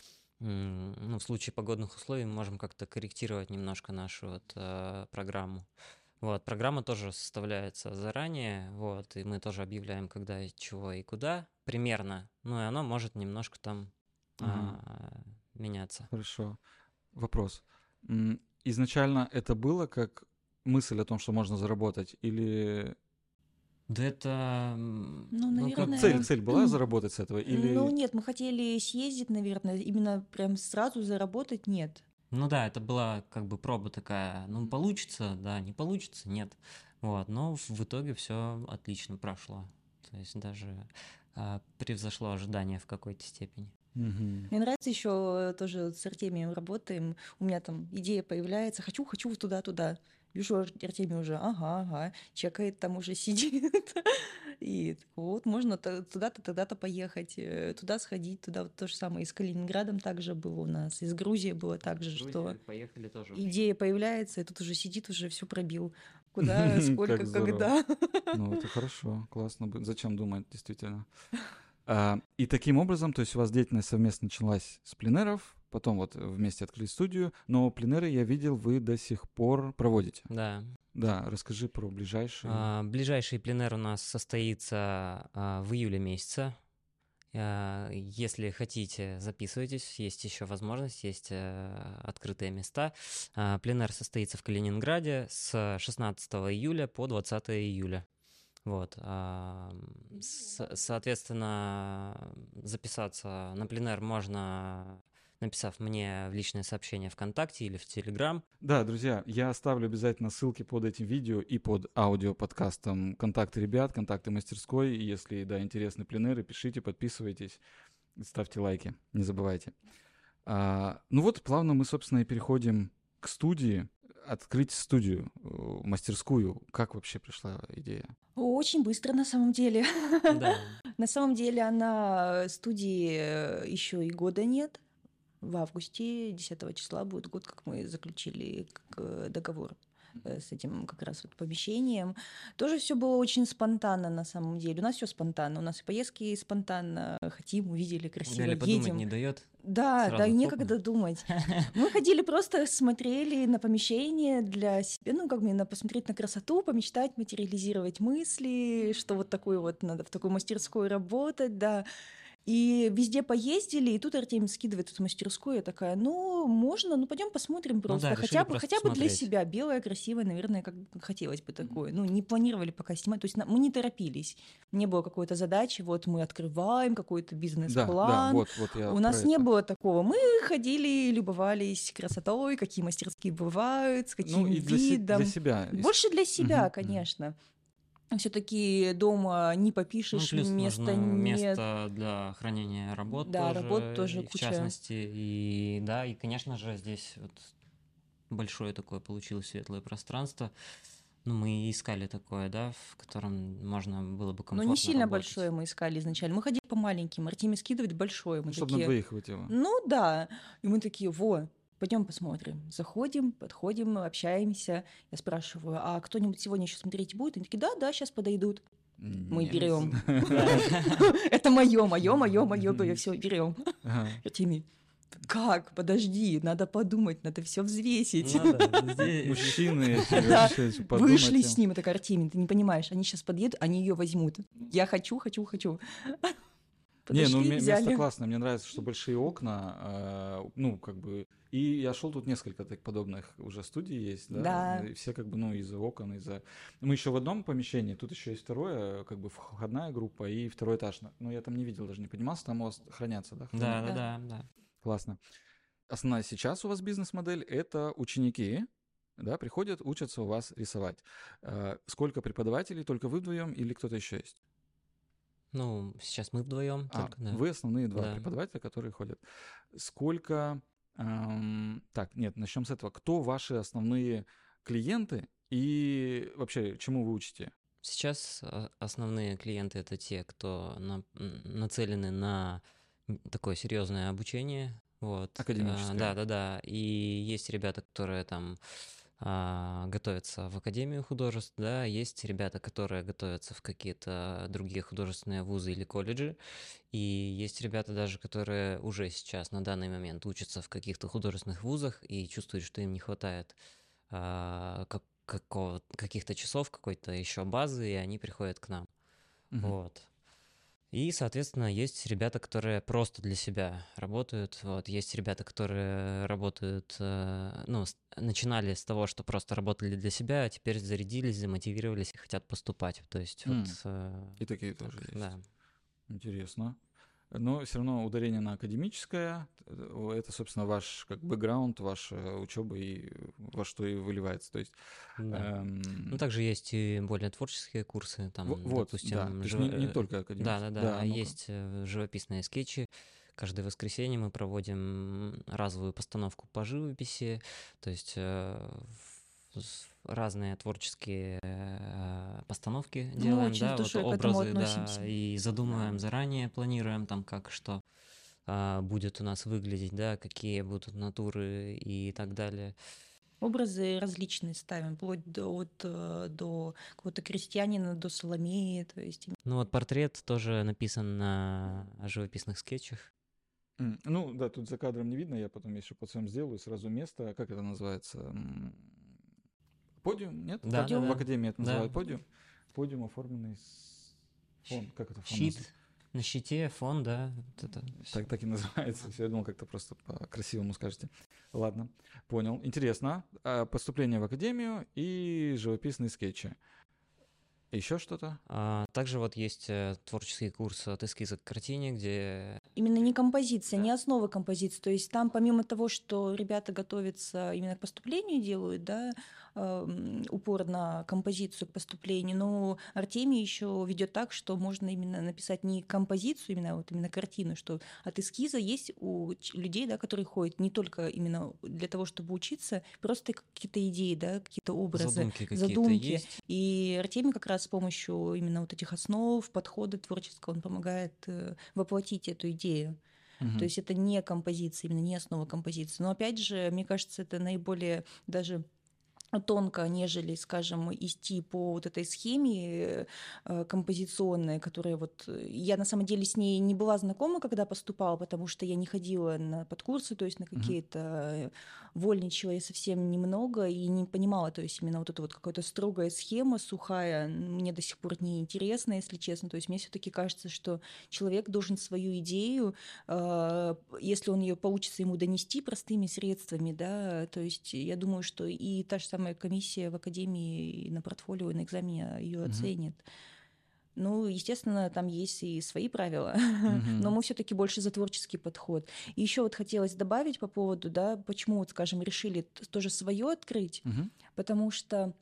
м, ну, в случае погодных условий мы можем как-то корректировать немножко нашу вот, э, программу. Вот, программа тоже составляется заранее, вот, и мы тоже объявляем, когда, и чего и куда примерно. Ну, и оно может немножко там Мгм. а, меняться. Хорошо. Вопрос. М, Изначально это было как мысль о том, что можно заработать, или Да это... м, Ну, ну, наверное, цель, цель была заработать с этого, Ну, или нет, мы хотели съездить, наверное, именно прям сразу заработать нет. Ну да, это была как бы проба такая. Ну, получится, да, не получится, нет. Вот, но в в итоге все отлично прошло. То есть даже а, превзошло ожидания в какой-то степени. Мгм. Мне нравится еще тоже вот с Артемием работаем. У меня там идея появляется, хочу, хочу вот туда-туда. Вижу, Ар- Артемий уже, ага, ага, чекает, там уже сидит. И так вот, можно то- туда-то, тогда-то поехать, э, туда сходить, туда вот то же самое. И с Калининградом также было у нас, и с Грузией было так же, что Поехали тоже. идея появляется, и тут уже сидит, уже все пробил. Куда, сколько, Как здорово. когда. Ну, это хорошо, классно. бы- Зачем думать, действительно. А, и таким образом, то есть у вас деятельность совместно началась с пленэров, потом вот вместе открыли студию, но пленеры, я видел, вы до сих пор проводите. Да. Да, расскажи про ближайшие. А, ближайший пленер у нас состоится а, в июле месяце. А, если хотите, записывайтесь, есть еще возможность, есть а, открытые места. А, пленер состоится в Калининграде с шестнадцатого июля по двадцатого июля. Вот, а, с, соответственно, записаться на пленер можно, написав мне в личное сообщение ВКонтакте или в Телеграм. Да, друзья, я оставлю обязательно ссылки под этим видео и под аудиоподкастом. Контакты ребят, контакты мастерской. Если, да, интересны пленеры, пишите, подписывайтесь, ставьте лайки, не забывайте. А, ну вот, плавно мы, собственно, и переходим к студии. Открыть студию, мастерскую. Как вообще пришла идея? Очень быстро, на самом деле. Да. На самом деле она студии еще и года нет. В августе десятого числа будет год, как мы заключили договор с этим как раз вот помещением. Тоже все было очень спонтанно на самом деле. У нас все спонтанно. У нас и поездки спонтанно. Хотим, увидели, красиво, Галя подумать едем. не дает. Да, Сразу да, хоп. некогда думать. Мы ходили просто, смотрели на помещение для себя, ну, как бы на, посмотреть на красоту, помечтать, материализировать мысли, что вот такое вот надо в такой мастерской работать, да. И везде поездили, и тут Артемий скидывает эту мастерскую, я такая, ну, можно, ну, пойдем посмотрим просто, да, хотя решили бы, просто хотя бы для посмотреть. себя, белое, красивое, наверное, как хотелось бы такое. Ну, не планировали пока снимать, то есть на- мы не торопились, не было какой-то задачи, вот мы открываем какой-то Да, бизнес-план. да, вот, вот я У про нас не это. было такого. Мы ходили, любовались красотой, какие мастерские бывают, с каким Ну и для, се- видом. для себя. Больше для себя, Мгм. конечно. Все-таки дома не Ну, попишешь, плюс места нужно нет. место для хранения работ Да, тоже, работ тоже и в куча. частности. И да, и, конечно же, здесь вот большое такое получилось светлое пространство. Ну, мы искали такое, да, в котором можно было бы Но комфортно не сильно работать. большое мы искали изначально. Мы ходили по маленьким. Артемий скидывает большое. Мы Ну, чтобы на такие, двоих хватило. ну да. И мы такие, во, пойдем посмотрим. Заходим, подходим, общаемся. Я спрашиваю, а кто-нибудь сегодня еще смотреть будет? Они такие, да, да, сейчас подойдут. Мы Нет. берем. Это мое, мое, мое, мое, все берем. Ага. Артемий, как? Подожди, надо подумать, надо все взвесить. Надо, здесь- Мужчины Да, решили подумать Вышли им. с ним, это Артемий, ты не понимаешь, они сейчас подъедут, они ее возьмут. Я хочу, хочу, хочу. Не, ну Подошли, ме- взяли. место классное, мне нравится, что большие окна, э, ну, как бы, и я шел тут несколько так подобных уже студий есть, да, Да. и все как бы, ну, из-за окон, из-за... Мы еще в одном помещении, тут еще есть второе, как бы входная группа и второй этаж, но я там не видел, даже не поднимался, там у вас хранятся, да? Да, хранят? да, Да. да, да. Классно. Основная сейчас у вас бизнес-модель — это ученики, да, приходят, учатся у вас рисовать. Э, Сколько преподавателей, только вы вдвоем или кто-то еще есть? Ну, сейчас мы вдвоем А, только, да. вы основные два Да. преподавателя, которые ходят. Сколько... эм, так, нет, начнем с этого. Кто ваши основные клиенты и вообще чему вы учите? Сейчас а, основные клиенты это те, кто на- м, нацелены на м, такое серьезное обучение. Вот. Академическое. Да, да, да. И есть ребята, которые там а, готовятся в Академию художеств, да, есть ребята, которые готовятся в какие-то другие художественные вузы или колледжи, и есть ребята даже, которые уже сейчас на данный момент учатся в каких-то художественных вузах и чувствуют, что им не хватает а, как- какого- каких-то часов, какой-то еще базы, и они приходят к нам. Мгм. Вот. И, соответственно, есть ребята, которые просто для себя работают. Вот. Есть ребята, которые работают, э, ну, с- начинали с того, что просто работали для себя, а теперь зарядились, замотивировались и хотят поступать. То есть М. вот... э, И такие так, тоже есть. да. Интересно. Но все равно ударение на академическое, э, это, собственно, ваш как бэкграунд, ваша учеба и во что и выливается. То есть, Да. эм, Ну, также есть и более творческие курсы, там, во- вот, допустим, да, то есть живо- не, не э, только академическое. Да, да, да. а ну-ка. Есть э, живописные скетчи. Каждое воскресенье мы проводим разовую постановку по живописи, то есть э, в- с- разные творческие э, постановки Мы делаем, очень да, с вот душой к этому образы, да, относимся. и задумываем Да. заранее, планируем там как что а, будет у нас выглядеть, да, какие будут натуры и так далее. Образы различные ставим, вплоть до, от, э, до какого-то крестьянина, до Соломеи. То есть Ну вот портрет тоже написан на живописных скетчах. М, Ну, да, тут за кадром не видно, я потом еще пациент сделаю сразу место. Как это называется? М, Подиум, нет? Да, Так да, в Подиум. да. академии это Да. называют подиум. Подиум, оформленный с фон. Как это фон Щит называется? на щите, фон, да. Вот это всё. Так, так и называется. Всё, я думал, как-то просто по-красивому скажете. Ладно, понял. Интересно. А, Поступление в академию и живописные скетчи. Еще что-то? А, также вот есть э, творческий курс от эскиза к картине, где Именно не композиция, Да. не основа композиции. То есть там помимо того, что ребята готовятся именно к поступлению, делают, да, эм, упор на композицию к поступлению, но Артемий еще ведет так, что можно именно написать не композицию, именно вот именно картину, что от эскиза есть у ч- людей, да, которые ходят не только именно для того, чтобы учиться, просто какие-то идеи, да, какие-то образы, задумки какие-то задумки. есть. И Артемий как раз с помощью именно вот этих основ, подхода творческого, он помогает э, воплотить эту идею. То Мгм. есть это не композиция, именно не основа композиции. Но опять же, мне кажется, это наиболее даже тонко, нежели, скажем, идти по вот этой схеме э, композиционной, которая вот... э, Я на самом деле с ней не была знакома, когда поступала, потому что я не ходила на подкурсы, то есть на Мгм. какие-то... э, Вольничала я совсем немного и не понимала, то есть именно вот эта вот какая-то строгая схема, сухая, мне до сих пор не интересна, если честно. То есть мне все таки кажется, что человек должен свою идею, э, если он ее получится ему донести простыми средствами, да, то есть я думаю, что и та же самая комиссия в академии и на портфолио, и на экзамене ее Мгм. оценит. Ну, естественно, там есть и свои правила, но Мгм. мы все-таки больше за творческий подход. И еще вот хотелось добавить по поводу, да, почему, вот, скажем, решили т- тоже свое открыть, Мгм. потому что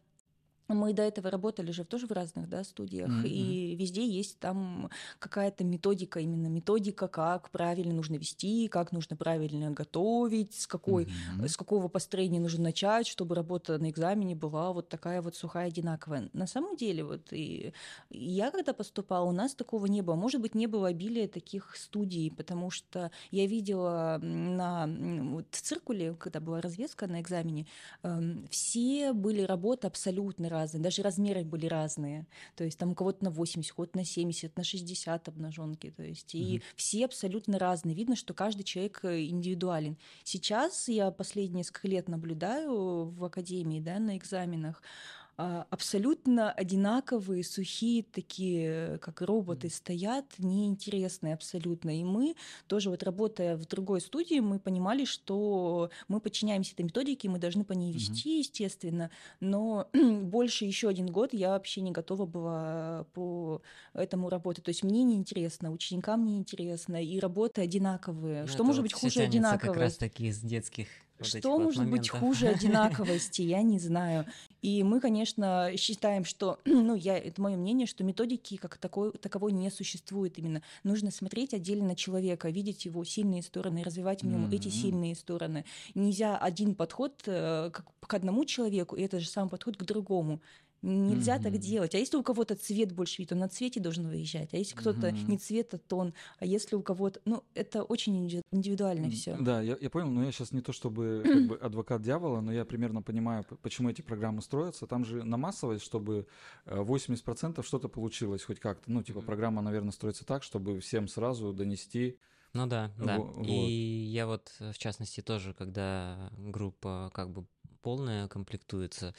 мы до этого работали же тоже в разных, да, студиях, Мгм. Мгм. и везде есть там какая-то методика, именно методика, как правильно нужно вести, как нужно правильно готовить, с какой, Мгм. с какого построения нужно начать, чтобы работа на экзамене была вот такая вот сухая, одинаковая. На самом деле, вот и и я когда поступала, у нас такого не было. Может быть, не было обилия таких студий, потому что я видела м, на, м, вот в циркуле, когда была развеска на экзамене, эм, все были работы абсолютно разные, даже размеры были разные. То есть там у кого-то на восемьдесят, у кого-то на семьдесят, на шестьдесят обнаженки. То есть и Мгм. все абсолютно разные. Видно, что каждый человек э, индивидуален. Сейчас я последние несколько лет наблюдаю в академии, да, на экзаменах, а, абсолютно одинаковые, сухие такие, как роботы, стоят, неинтересные абсолютно. И мы тоже вот работая в другой студии, мы понимали, что мы подчиняемся этой методике, мы должны по ней Мгм. вести, естественно, но больше еще один год я вообще не готова была по этому работать. То есть мне неинтересно, ученикам неинтересно, и работы одинаковые. Ну, Что это может вот быть все хуже тянется как раз одинаковости? таки из детских вот этих Что вот может быть моментов. хуже одинаковости, я не знаю. И мы, конечно, считаем, что, ну, я, это мое мнение, что методики как такой, таковой не существует именно. Нужно смотреть отдельно на человека, видеть его сильные стороны, развивать в нем эти Мгм. сильные стороны. Нельзя один подход э, как к одному человеку, и это же самый подход к другому. Нельзя так Мгм. делать. А если у кого-то цвет больше видит, он на цвете должен выезжать. А если кто-то не Мгм. цвет, а тон. А если у кого-то... Ну, это очень инди- индивидуально М, все. Да, я, я понял, но я сейчас не то чтобы как бы адвокат дьявола, но я примерно понимаю, п- почему эти программы строятся. Там же на массовость, чтобы э, восемьдесят процентов что-то получилось хоть как-то. Ну, типа, Мгм. программа, наверное, строится так, чтобы всем сразу донести. Ну да, да. Во- И Вот. я вот, э, в частности, тоже, когда группа как бы полная комплектуется,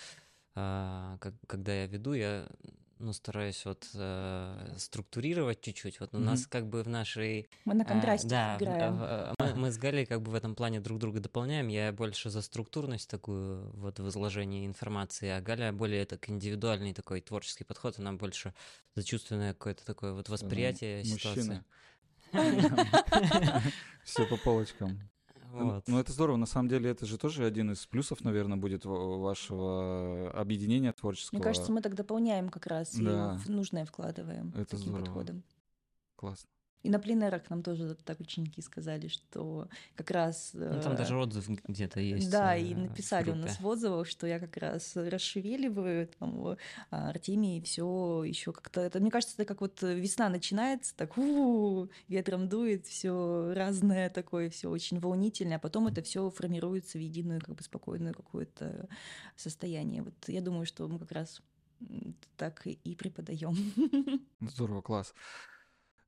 а, как- когда я веду, я ну, стараюсь вот э, структурировать чуть-чуть. Вот у нас Мгм. как бы в нашей... Мы на э, контрасте да, в- играем. в- мы, мы с Галей как бы в этом плане друг друга дополняем. Я больше за структурность такую вот в изложении информации, а Галя более так индивидуальный такой творческий подход, она больше за чувственное какое-то такое вот Э, восприятие ситуации. Мужчины. Все по полочкам. Н- Вот. Ну, это здорово. На самом деле, это же тоже один из плюсов, наверное, будет ва- вашего объединения Мне кажется, творческого. мы так дополняем как раз и Да, в нужное вкладываем это таким здорово. подходом. Классно. И на пленэрах нам тоже так ученики сказали, что как раз... Ну, там даже э, отзыв где-то есть Да, и э, в написали у группе. нас в отзывах, что я как раз расшевеливаю там, о, а Артемий, все еще как-то... Это, мне кажется, это как вот весна начинается, так у ветром дует, все разное такое, все очень волнительное, а потом это все формируется в единую, как бы спокойную какое-то состояние. Вот я думаю, что мы как раз м, так и и преподаем. Здорово, класс.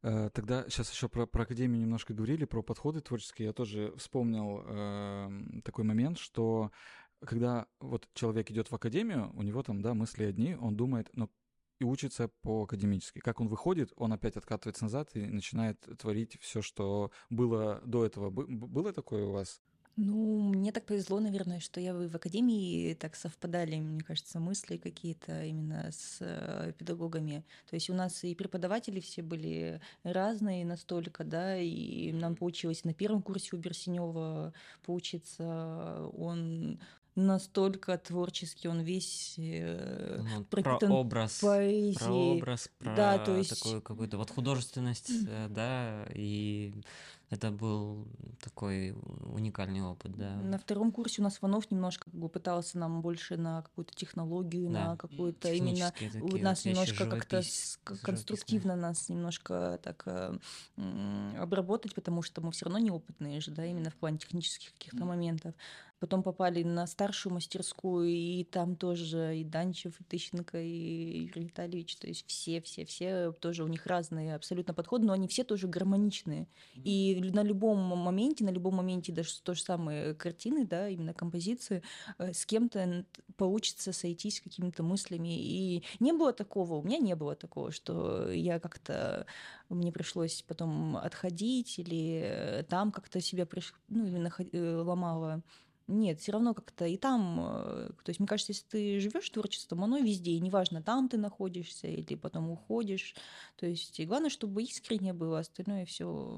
Тогда сейчас еще про, про академию немножко говорили, про подходы творческие. Я тоже вспомнил э, такой момент, что когда вот человек идет в академию, у него там, да, мысли одни, он думает, ну, и учится по-академически. Как он выходит, он опять откатывается назад и начинает творить все, что было до этого. Бы- было такое у вас? Ну, мне так повезло, наверное, что я в академии так совпадали, мне кажется, мысли какие-то именно с э, педагогами. То есть у нас и преподаватели все были разные настолько, да, и нам получилось на первом курсе у Берсенева поучиться. Он настолько творческий, он весь э, Ну, про пропитан образ, про поэзией. образ, Да, то про есть такую какую-то вот художественность, э, да, и это был такой уникальный опыт, да. на втором курсе у нас Иванов немножко как бы пытался нам больше на какую-то технологию, Да, на какую-то именно технические у такие нас вот вещи, немножко как-то живопись, с- к- живописные. конструктивно нас немножко так э, м, обработать, потому что мы все равно неопытные же, да, именно в плане технических каких-то моментов. Потом попали на старшую мастерскую, и там тоже и Данчев, и Тыщенко, и Юрий Витальевич, то есть все, все, все тоже у них разные абсолютно подходы, но они все тоже гармоничные. И на любом моменте, на любом моменте даже то же самое картины, да, именно композиции, э, с кем-то н- получится сойтись с какими-то мыслями. И не было такого, у меня не было такого, что я как-то, мне пришлось потом отходить или э, там как-то себя приш... ну, именно хо- э, ломала. Нет, все равно как-то и там, э, то есть мне кажется, если ты живешь творчеством, оно везде, и неважно, там ты находишься или потом уходишь, то есть и главное, чтобы искренне было, остальное все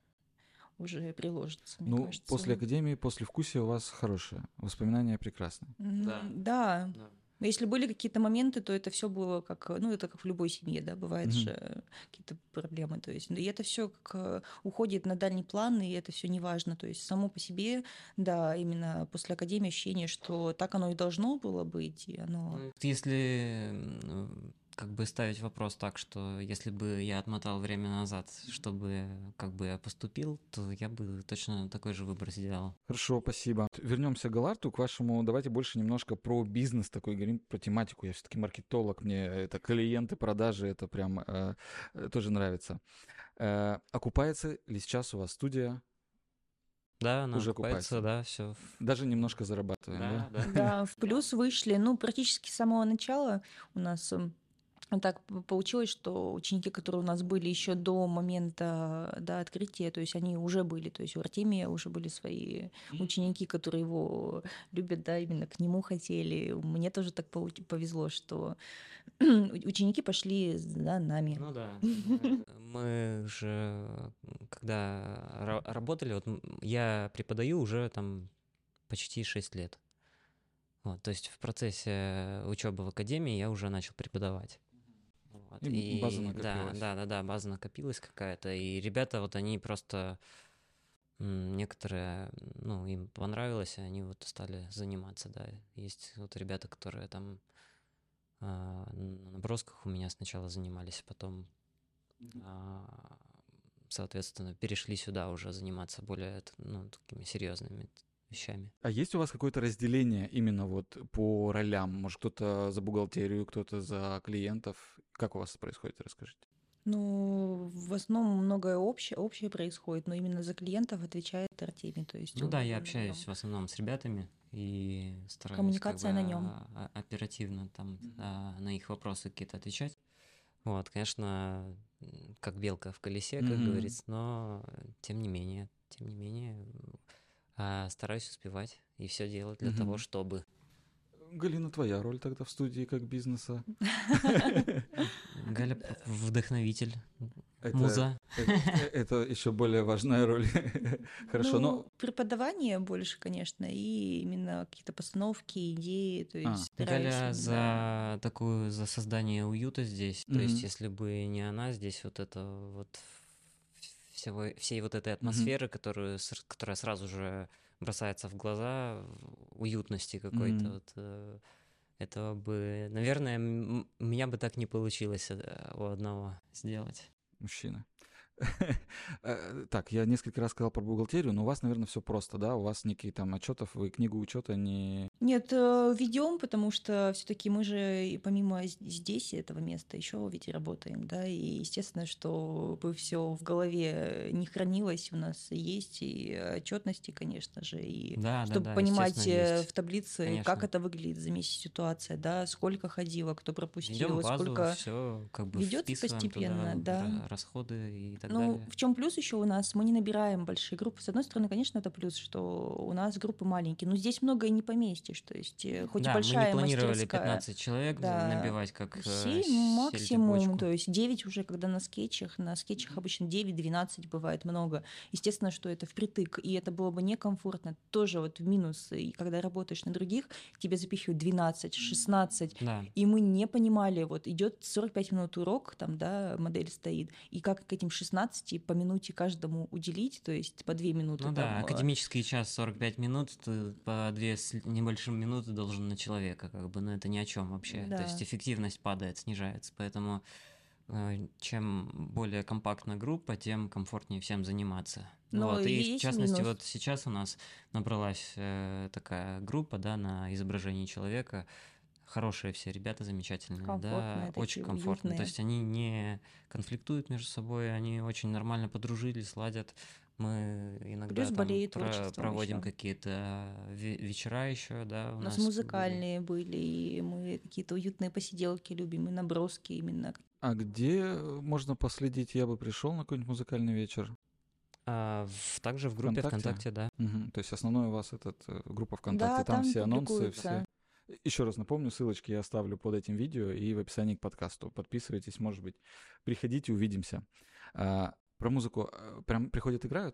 уже приложится, мне Ну, кажется. после академии, после вкусия у вас хорошее, воспоминания прекрасные. М, Да. Да. Да. Если были какие-то моменты, то это все было как, ну, это как в любой семье, да, бывает Мгм. же какие-то проблемы, то есть, и это все как э, уходит на дальний план, и это все не важно, то есть само по себе, да, именно после академии ощущение, что так оно и должно было быть, и оно... Ну, если м, как бы ставить вопрос так, что если бы я отмотал время назад, чтобы как бы я поступил, то я бы точно такой же выбор сделал. Хорошо, спасибо. Вернемся к Галарту, к вашему. Давайте больше немножко про бизнес такой говорим, про тематику. Я все-таки маркетолог, мне это клиенты, продажи, это прям э, э, тоже нравится. Э, окупается ли сейчас у вас студия? Да, она Уже окупается, окупается. да, все. Даже немножко зарабатываем, да? Да, да. Да, в плюс вышли, ну, практически с самого начала у нас м, так п- получилось, что ученики, которые у нас были еще до момента, да, открытия, то есть они уже были, то есть у Артемия уже были свои ученики, которые его любят, да, именно к нему хотели. Мне тоже так получ- повезло, что ученики пошли за нами. Ну да. Мы мы же, когда ра- работали, вот м, я преподаю уже там почти шесть лет. Вот, то есть в процессе учебы в академии я уже начал преподавать. Вот, И база и да, накопилась. да, да, да, база накопилась какая-то, и ребята вот они просто м, некоторые, ну, им понравилось, и они вот стали заниматься, да. Есть вот ребята, которые там а, на набросках у меня сначала занимались, потом, а, соответственно, перешли сюда уже заниматься более, т- ну, такими серьезными вещами. А есть у вас какое-то разделение именно вот по ролям? Может, кто-то за бухгалтерию, кто-то за клиентов? Как у вас это происходит? Расскажите. Ну, в основном многое общее, общее происходит, но именно за клиентов отвечает Артемий, то есть Ну он, да, я он на нем. общаюсь в основном с ребятами и стараюсь как бы Коммуникация на нем. а, а, оперативно там а, на их вопросы какие-то отвечать. Вот, конечно, м, как белка в колесе, как Мгм. говорится, но э, тем не менее, тем не менее, м, а, стараюсь успевать и все делать для того, Мгм. чтобы. Галина, твоя роль тогда в студии как бизнеса? Галя п- вдохновитель, Это, муза. это, еще более важная роль. Хорошо, но... Ну, преподавание больше, конечно, и именно какие-то постановки, идеи, то А, есть стараюсь Галя именно... за такую, за создание уюта здесь. То есть, мгм, если бы не она, здесь вот это вот всего, всей вот этой мгм. атмосферы, которую, ср- которая сразу же бросается в глаза, в- уютности какой-то, Мгм. вот, э, этого бы, наверное, м- у меня бы так не получилось э, у одного сделать. Мужчина. Так, я несколько раз сказал про бухгалтерию, но у вас, наверное, все просто, да? У вас никаких там отчетов, вы книгу учета не... Нет, э, ведем, потому что все-таки мы же и помимо з- здесь этого места еще ведь и работаем, да, и естественно, чтобы все в голове не хранилось, у нас есть и отчетности, конечно же, и Да, да, чтобы да, понимать естественно, э, есть. в таблице, как Конечно. это выглядит за месяц ситуация, да, сколько ходило, кто Ведем пропустил, базу, сколько все как бы ведется вписываем постепенно, туда да. ра- расходы и так Ну, далее. в чем плюс еще у нас? Мы не набираем большие группы. С одной стороны, конечно, это плюс, что у нас группы маленькие, но здесь многое не поместишь. То есть, э, хоть и Да, мы не большая планировали мастерская, пятнадцать человек за- да, набивать, как э, семь сельди в максимум, бочку. то есть девять уже, когда на скетчах, на скетчах обычно девять-двенадцать бывает много. Естественно, что это впритык, и это было бы некомфортно. Тоже вот в минус, и когда работаешь на других, тебе запихивают двенадцать-шестнадцать, Да. и мы не понимали, вот идет сорок пять минут урок, там, да, модель стоит, и как к этим шестнадцати по минуте каждому уделить, то есть по две минуты Ну да, там. э, академический час сорок пять минут, ты по две с небольшим минуты должен на человека, как бы, но это ни о чем вообще. То есть Да. эффективность падает, снижается, поэтому э, чем более компактна группа, тем комфортнее всем заниматься. Но Вот. И в есть частности, минус. вот сейчас у нас набралась э, такая группа, да, на изображении человека. Хорошие все ребята, замечательные, Комфортные да, очень такие, комфортно. То уютные. есть они не конфликтуют между собой, они очень нормально подружились, ладят. Мы иногда Плюс там болеют про- творчеством проводим еще. какие-то ве- вечера еще, да, у У нас нас были. музыкальные были, и мы какие-то уютные посиделки любим, и наброски именно. А где можно последить? Я бы пришел на какой-нибудь музыкальный вечер. А, в- также в группе ВКонтакте? ВКонтакте, да. Мгм. То есть основной у вас этот э, группа ВКонтакте, Да, там там все анонсы, публикуются. все. Еще раз напомню, ссылочки я оставлю под этим видео и в описании к подкасту. Подписывайтесь, может быть, приходите, увидимся. А, про музыку а, прям приходят, играют?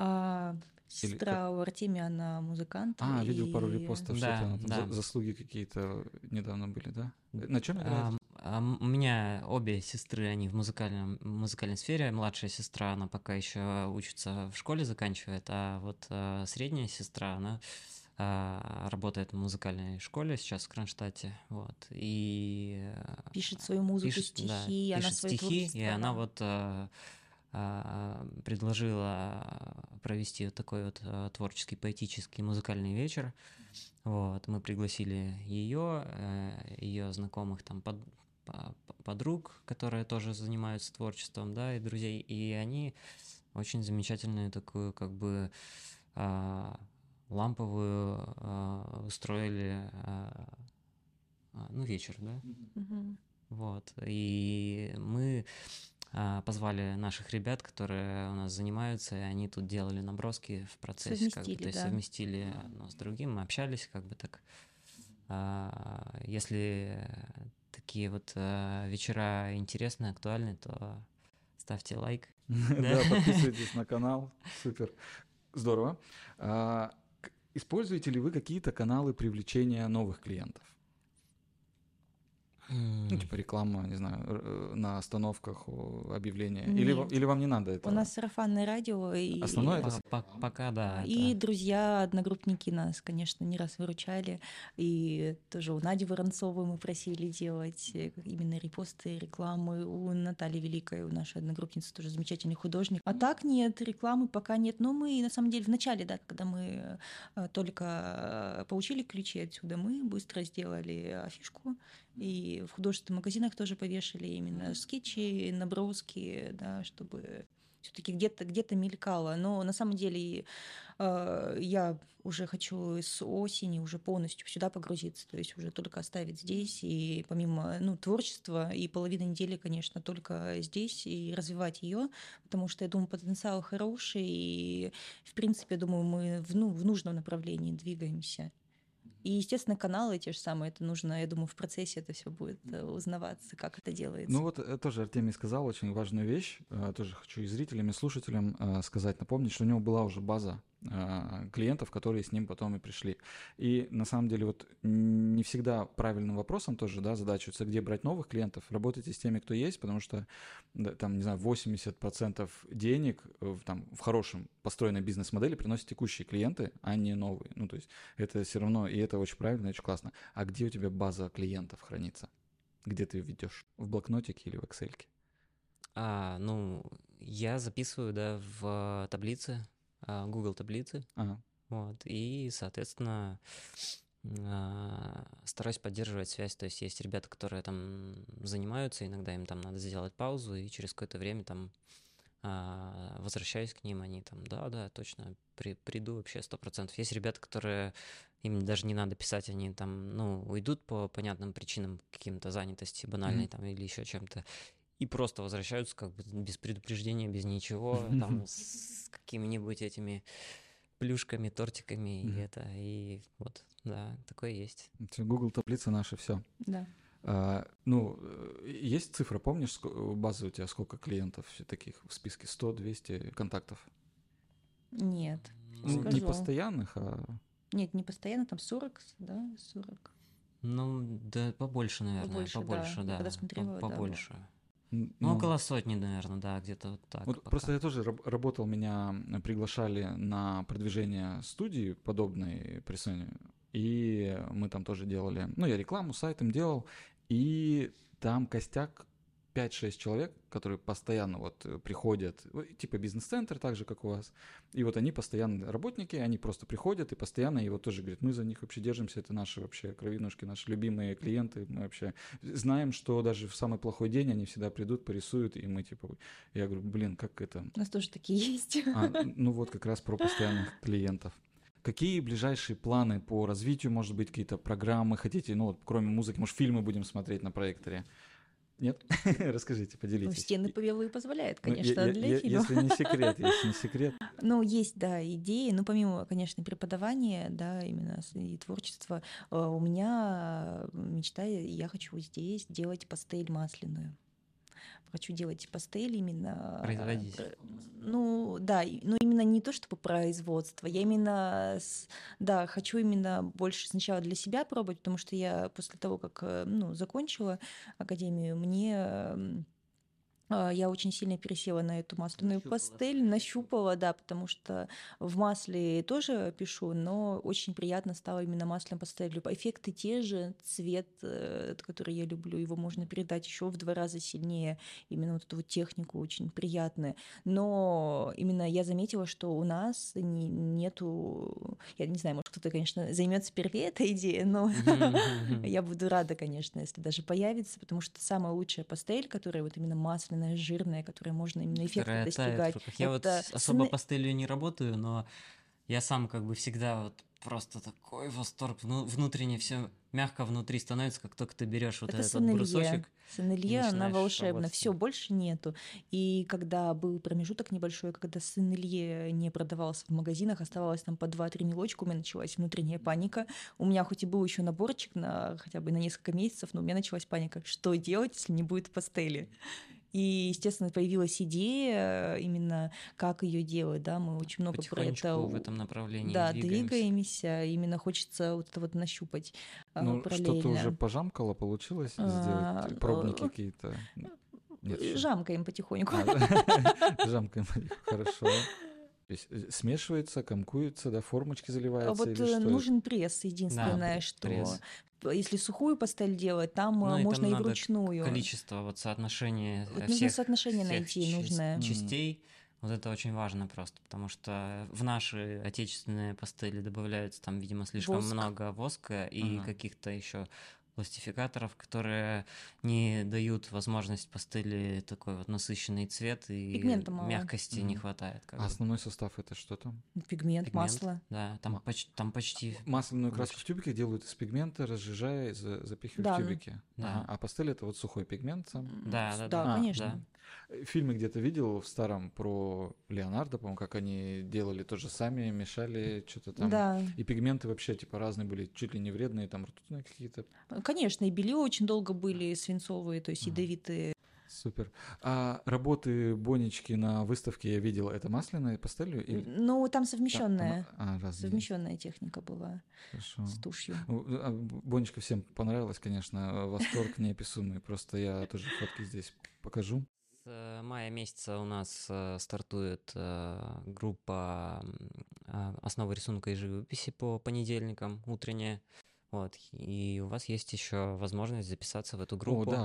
А Или сестра у Артемия, она музыкант, А, видел пару и репостов, Да, что-то она там за- да. заслуги какие-то недавно были, да? На чем играет? А, а м- у меня обе сестры, они в музыкальном, музыкальной сфере. Младшая сестра, она пока еще учится в школе, заканчивает, а вот а, средняя сестра, она а, работает в музыкальной школе сейчас в Кронштадте, вот, и а, пишет свою музыку, пишет, да, стихи, она пишет свое стихи, творчество. и она Да. вот а, а, предложила провести вот такой вот а, творческий, поэтический музыкальный вечер. Вот, мы пригласили ее, ее знакомых там под, по- подруг, которые тоже занимаются творчеством, да, и друзей, и они очень замечательную такую как бы а, ламповую а, устроили, а, а, ну, вечер, да, Мгм. вот, и мы а, позвали наших ребят, которые у нас занимаются, и они тут делали наброски в процессе, как бы, Совместили, то есть да. совместили одно с другим, мы общались, как бы так. А, Если такие вот а, вечера интересные, актуальны, то ставьте лайк. Да, подписывайтесь на канал. Супер. Здорово. А, к- Используете ли вы какие-то каналы привлечения новых клиентов? Ну, М, типа реклама, не знаю, р- э, на остановках, о, объявления. Или, ва- Нет. или вам не надо У этого? нас сарафанное радио, и, Основное это по- по- Пока, да, и это друзья, одногруппники нас, конечно, не раз выручали. И тоже у Нади Воронцовой мы просили делать э, именно репосты, рекламы. У Натальи Великой, у нашей одногруппницы, тоже замечательный художник. А так нет, рекламы пока нет. Но мы, на самом деле, в начале, да, когда мы э, только э, получили ключи отсюда, мы быстро сделали афишку. И в художественных магазинах тоже повешали именно скетчи, наброски, да, чтобы все-таки где-то где-то мелькало. Но на самом деле э, я уже хочу с осени уже полностью сюда погрузиться, то есть уже только оставить здесь, и помимо ну, творчества, и половина недели, конечно, только здесь, и развивать ее, потому что, я думаю, потенциал хороший, и, в принципе, я думаю, мы в, ну, в нужном направлении двигаемся. И, естественно, каналы те же самые, это нужно, я думаю, в процессе это все будет э, узнаваться, как это делается. Ну вот э, тоже Артемий сказал очень важную вещь, э, тоже хочу и зрителям, и слушателям э, сказать, напомнить, что у него была уже база э, клиентов, которые с ним потом и пришли. И на самом деле вот не всегда правильным вопросом тоже, да, задачиваться, где брать новых клиентов, работайте с теми, кто есть, потому что да, там, не знаю, восемьдесят процентов денег э, в, там, в хорошем построенной бизнес-модели приносят текущие клиенты, а не новые. Ну то есть это все равно, и это очень правильно, очень классно. А где у тебя база клиентов хранится? Где ты ее ведешь? В блокнотике или в Excel? А, ну, Я записываю, да, в таблицы, а, Google таблицы, Ага. вот, и, соответственно, а, стараюсь поддерживать связь. То есть есть ребята, которые там занимаются, иногда им там надо сделать паузу, и через какое-то время там а, возвращаюсь к ним, они там, да-да, точно, при, приду вообще сто процентов. Есть ребята, которые, им даже не надо писать, они там, ну, уйдут по понятным причинам, каким-то занятости банальной Мгм. там или еще чем-то, и просто возвращаются как бы без предупреждения, без ничего, там с какими-нибудь этими плюшками, тортиками, и Мгм. это, и вот, да, такое есть. Это Google таблица наша все. Да. А, ну, э, есть цифра, помнишь, ско- база у тебя сколько клиентов все таких в списке? сто двести контактов? Нет, не Ну, не скажу. постоянных, а... Нет, не постоянно, там сорок, да, сорок. Ну, да, побольше, наверное, Побольше, да. побольше, Я да, когда смотрела, по- да, было. побольше. н- Ну, Ну, около сотни, наверное, да, где-то вот так вот пока. просто я тоже раб- работал, меня приглашали на продвижение студии подобной при Sony, и мы там тоже делали, ну, я рекламу сайтом делал, и там костяк пять-шесть человек, которые постоянно вот э, приходят, э, типа бизнес-центр, так же, как у вас, и вот они постоянно работники, они просто приходят и постоянно, и вот тоже говорят, мы за них вообще держимся, это наши вообще кровинушки, наши любимые клиенты, мы вообще знаем, что даже в самый плохой день они всегда придут, порисуют, и мы типа, я говорю, блин, как это, У нас тоже такие есть. а, ну вот как раз про постоянных клиентов. Какие ближайшие планы по развитию, может быть, какие-то программы хотите, ну вот кроме музыки, может, фильмы будем смотреть на проекторе? Нет? Расскажите, Ну, поделитесь. стены Павелы позволяют, Ну, я- конечно, я- для я- фильмов. если не секрет, если не секрет. Ну, есть, да, идеи. Ну, помимо, конечно, преподавания, да, именно с- и творчества, э, у меня э, мечта, я хочу здесь делать пастель масляную. Хочу делать пастель именно... э, Производить. про- Ну, да, и- ну, именно не то, чтобы производство. Я именно, с- да, хочу именно больше сначала для себя пробовать, потому что я после того, как, э, ну, закончила академию, мне... м, а, я очень сильно пересела на эту масляную Нащупала пастель, свою нащупала, да, потому что в масле тоже пишу, но очень приятно стало именно масляной пастелью. Эффекты те же, цвет, э, который я люблю, его можно передать еще в два раза сильнее. Именно вот эту вот технику очень приятная. Но именно я заметила, что у нас не- нету, я не знаю, может кто-то, конечно, займется первее этой идеей, но Мгм. я буду рада, конечно, если даже появится, потому что самая лучшая пастель, которая вот именно масляная, жирная, которая можно именно эффекты Которая тает в достигать, руках. Я вот это с- особо сыны- пастелью не работаю, но я сам как бы всегда вот просто такой восторг. вну- Внутренне все мягко внутри становится, как только ты берешь вот это этот сынелье. брусочек и Сынелье, она начинаешь волшебна, работать. все, больше нету. И когда был промежуток небольшой, когда сынелье не продавался в магазинах, оставалось там по два-три мелочка, у меня началась внутренняя паника. У меня хоть и был еще наборчик на хотя бы на несколько месяцев, но у меня началась паника. Что делать, если не будет пастели? И, естественно, появилась идея именно, как ее делать, да, мы очень много про это, Потихонечку в у- этом направлении да, двигаемся. двигаемся, именно хочется вот это вот нащупать а, Ну, что-то уже параллельно. пожамкало, получилось А, сделать? Пробники э, какие-то? Нет еще. Жамкаем потихоньку. А, жамкаем, хорошо. То есть э, смешивается, комкуется, да, формочки А заливается Вот или э, что? нужен пресс, Да, единственное, пр- что пресс. п- если сухую пастель делать, там Ну э, и можно там и надо к- вручную. количество, вот соотношение Вот э, нужно всех, соотношение всех найти част- нужное. М. частей. Вот это очень важно просто, потому что в наши отечественные пастели добавляется там, видимо, слишком Воск. много воска и Ага. каких-то еще пластификаторов, которые не дают возможность пастели такой вот насыщенный цвет, и Пигмента мало. мягкости не Мгм. хватает. Как А бы. основной состав это что там? Пигмент, Пигмент, масло. да, там, Ма- поч- там почти, Масляную краску больше. в тюбике делают из пигмента, разжижая, и за- запихивая Да. в тюбики. Да. Ага. А пастель это вот сухой пигмент сам. М, Да, с- да, да, да, А, конечно. Э, Фильмы где-то видел в старом про Леонардо, по-моему, как они делали то же сами, мешали что-то там. Да, И пигменты вообще типа разные были, чуть ли не вредные, там ртутные какие-то. конечно, и белье очень долго были свинцовые, то есть Ага. ядовитые. Супер. А работы Бонечки на выставке я видел, это масляной пастелью? Или... Ну, там там- совмещенная, А, разные есть. совмещенная техника была Хорошо. с тушью. Ну, а Бонечка всем понравилась, конечно, восторг неописуемый. Просто я тоже фотки здесь покажу. С э, мая месяца у нас э, стартует э, группа м, а, «Основы рисунка и живописи» по понедельникам, утренняя. Вот. И у вас есть еще возможность записаться в эту О, группу. да.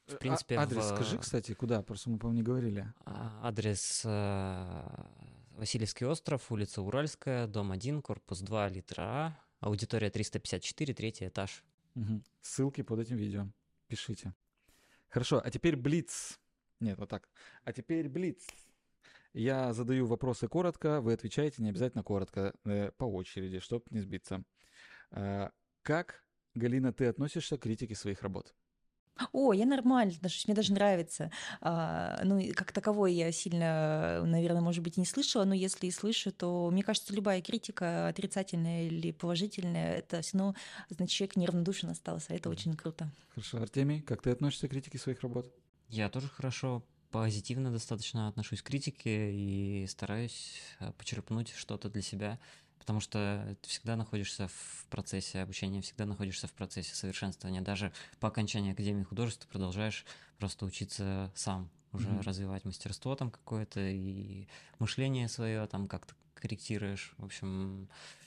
в принципе... А- адрес в... скажи, кстати, куда? Просто мы, по-моему, не говорили. Адрес Васильевский остров, улица Уральская, дом один, корпус два, литра А, аудитория триста пятьдесят четыре, третий этаж. Угу. Ссылки под этим видео. Пишите. Хорошо, а теперь блиц. Нет, вот так. А теперь блиц. Я задаю вопросы коротко, вы отвечаете не обязательно коротко, э, по очереди, чтобы не сбиться. Э, как, Галина, ты относишься к критике своих работ? О, я нормально отношусь, мне даже нравится. А, ну, и как таковой я сильно, наверное, может быть, и не слышала, но если и слышу, то, мне кажется, любая критика, отрицательная или положительная, это все равно, значит, человек неравнодушен остался, а это очень круто. Хорошо, Артемий, как ты относишься к критике своих работ? Я тоже хорошо, позитивно достаточно отношусь к критике и стараюсь почерпнуть что-то для себя, потому что ты всегда находишься в процессе обучения, всегда находишься в процессе совершенствования. Даже по окончании Академии художеств ты продолжаешь просто учиться сам, уже mm-hmm. развивать мастерство там какое-то и мышление свое там как-то корректируешь. В общем,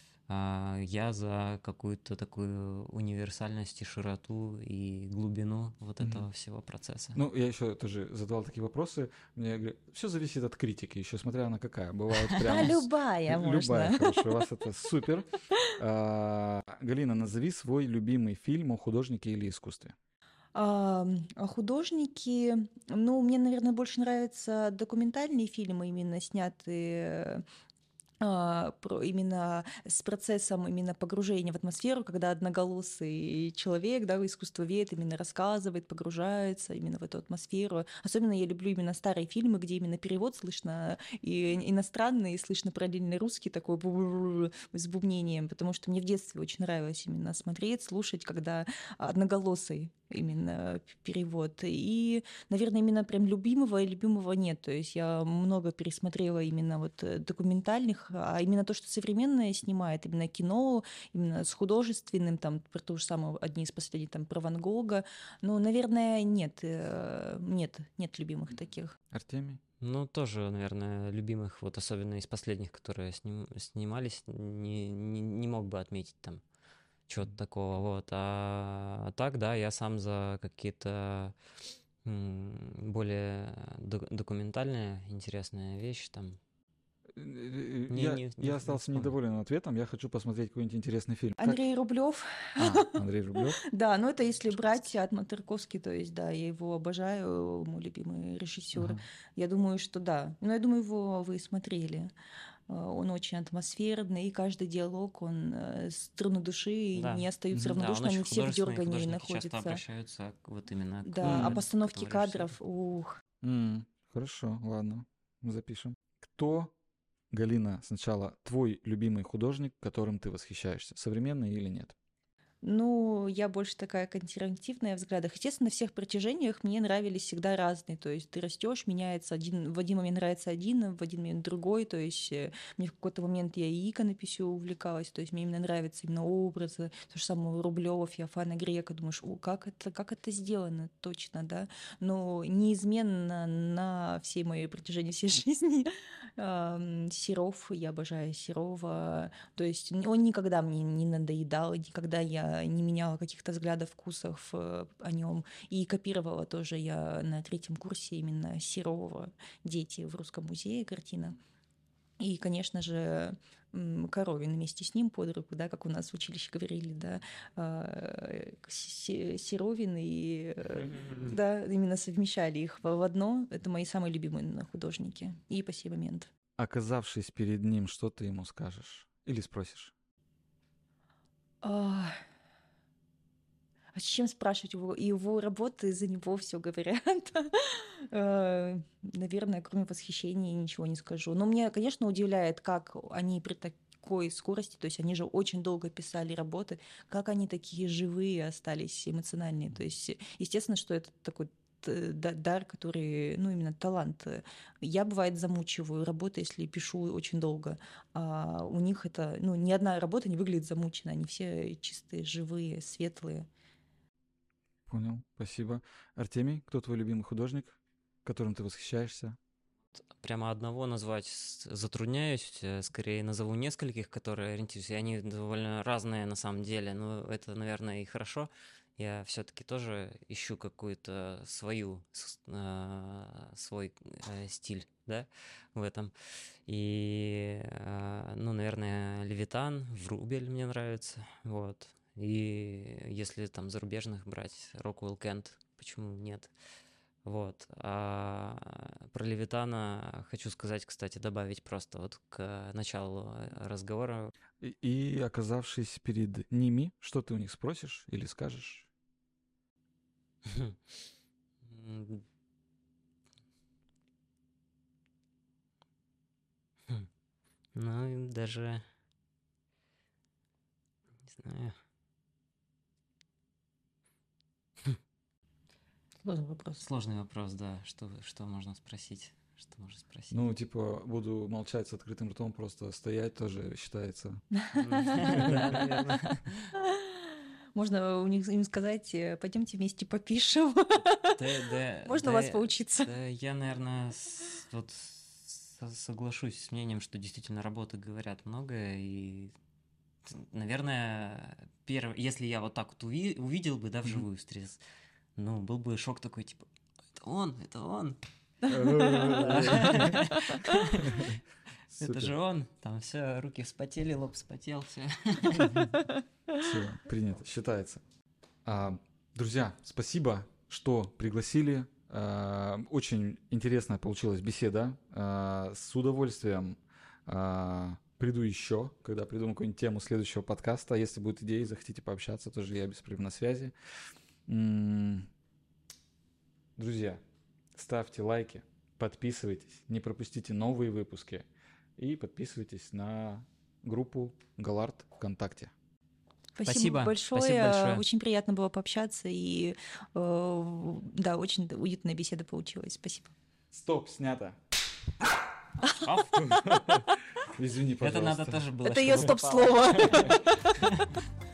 я за какую-то такую универсальность и широту и глубину вот mm-hmm. этого всего процесса. Ну, я еще тоже задавал такие вопросы. Мне говорят, все зависит от критики, еще смотря на какая. Бывает прям... А, любая можно. Любая, хорошо, у вас это супер. Галина, назови свой любимый фильм о художнике или искусстве. А художники, ну, мне, наверное, больше нравятся документальные фильмы, именно снятые про именно с процессом именно погружения в атмосферу, когда одноголосый человек, да, искусствовед именно рассказывает, погружается именно в эту атмосферу. Особенно я люблю именно старые фильмы, где именно перевод слышно и иностранный, и слышно параллельный русский такой с бубнением, потому что мне в детстве очень нравилось именно смотреть, слушать, когда одноголосый именно перевод. И, наверное, именно прям любимого и любимого нет. То есть я много пересмотрела именно вот документальных, а именно то, что современное снимает, именно кино, именно с художественным, там, про то же самое, одни из последних, там, про Ван Гога. Ну, наверное, нет, нет, нет любимых таких. Артемий? Ну, тоже, наверное, любимых, вот особенно из последних, которые сним, снимались, не, не, не мог бы отметить там чего-то такого, вот. А так, да, я сам за какие-то более документальные интересные вещи там. Не, я, не, не, я остался не недоволен ответом, я хочу посмотреть какой-нибудь интересный фильм. Андрей как... Рублев. А, Андрей Рублев. Да, ну это если брать от Тарковский, то есть, да, я его обожаю, мой любимый режиссер. Я думаю, что да. Но я думаю, его вы смотрели. Он очень атмосферный, и каждый диалог, он струны души, да. не остаются mm-hmm. равнодушны, да, они все в дергании находятся. Часто обращаются вот именно к... Да, mm-hmm. а постановки кадров, ух. Mm-hmm. Хорошо, ладно, запишем. Кто, Галина, сначала твой любимый художник, которым ты восхищаешься, современный или нет? Ну, я больше такая консервативная в взглядах. Естественно, на всех протяжениях мне нравились всегда разные. То есть ты растешь, меняется один, в один момент нравится один, в один момент другой. То есть мне в какой-то момент я и иконописью увлекалась. То есть мне именно нравятся именно образы. То же самое Рублёв, Феофана Грека. Думаешь, о, как это, как это сделано точно, да? Но неизменно на всей моей протяжении всей жизни Серов, я обожаю Серова. То есть он никогда мне не надоедал, никогда я не меняла каких-то взглядов, вкусов о нем. И копировала тоже я на третьем курсе именно Серова «Дети» в Русском музее картина. И, конечно же, Коровин вместе с ним под руку, да, как у нас в училище говорили, да, Серовин и, да, именно совмещали их в одно. Это мои самые любимые художники. И по сей момент. Оказавшись перед ним, что ты ему скажешь? Или спросишь? А... А с чем спрашивать его? И его работы за него все говорят. Наверное, кроме восхищения ничего не скажу. Но меня, конечно, удивляет, как они при такой скорости, то есть они же очень долго писали работы, как они такие живые остались, эмоциональные. То есть, естественно, что это такой дар, который, ну, именно талант. Я, бывает, замучиваю работу, если пишу очень долго. А у них это, ну, ни одна работа не выглядит замученной. Они все чистые, живые, светлые. Понял, спасибо. Артемий, кто твой любимый художник, которым ты восхищаешься? Прямо одного назвать затрудняюсь, скорее назову нескольких, которые ориентируюсь, и они довольно разные на самом деле, но это, наверное, и хорошо. Я все-таки тоже ищу какую-то свою, с- э, свой э, стиль, да, в этом. И, э, ну, наверное, Левитан, Врубель мне нравится, вот. И если там зарубежных брать, Rockwell Kent, почему нет? Вот. А про Левитана хочу сказать, кстати, добавить просто вот к началу разговора. И, и оказавшись перед ними, что ты у них спросишь или скажешь? М, хм. Ну, и даже, не знаю. Сложный вопрос. Сложный вопрос, да. Что, что можно спросить? Что можно спросить? Ну, типа, буду молчать с открытым ртом, просто стоять тоже считается. Да, наверное. Можно у них им сказать, э, пойдемте вместе попишем. Да, да, Можно у да, вас поучиться. да, я, наверное, вот со- соглашусь с мнением, что действительно работы говорят многое, и, т- наверное, перв... если я вот так вот уви- увидел бы, да, Мгм. вживую стресс, ну, был бы шок такой, типа, это он, это он, это же Супер. он, там все, руки вспотели, лоб вспотел, все. Все, принято, считается. А, друзья, спасибо, что пригласили. А, очень интересная получилась беседа. А, с удовольствием а, приду еще, когда придумаю какую-нибудь тему следующего подкаста. Если будут идеи, захотите пообщаться, тоже я беспрерывно на связи. М, Друзья, ставьте лайки, подписывайтесь, не пропустите новые выпуски и подписывайтесь на группу Галард ВКонтакте. Спасибо, Спасибо, большое. спасибо большое. Очень приятно было пообщаться. И э, да, очень уютная беседа получилась. Спасибо. Стоп, снято. Оф. Извини, Это пожалуйста. надо тоже было, Это ее чтобы попало. стоп-слово.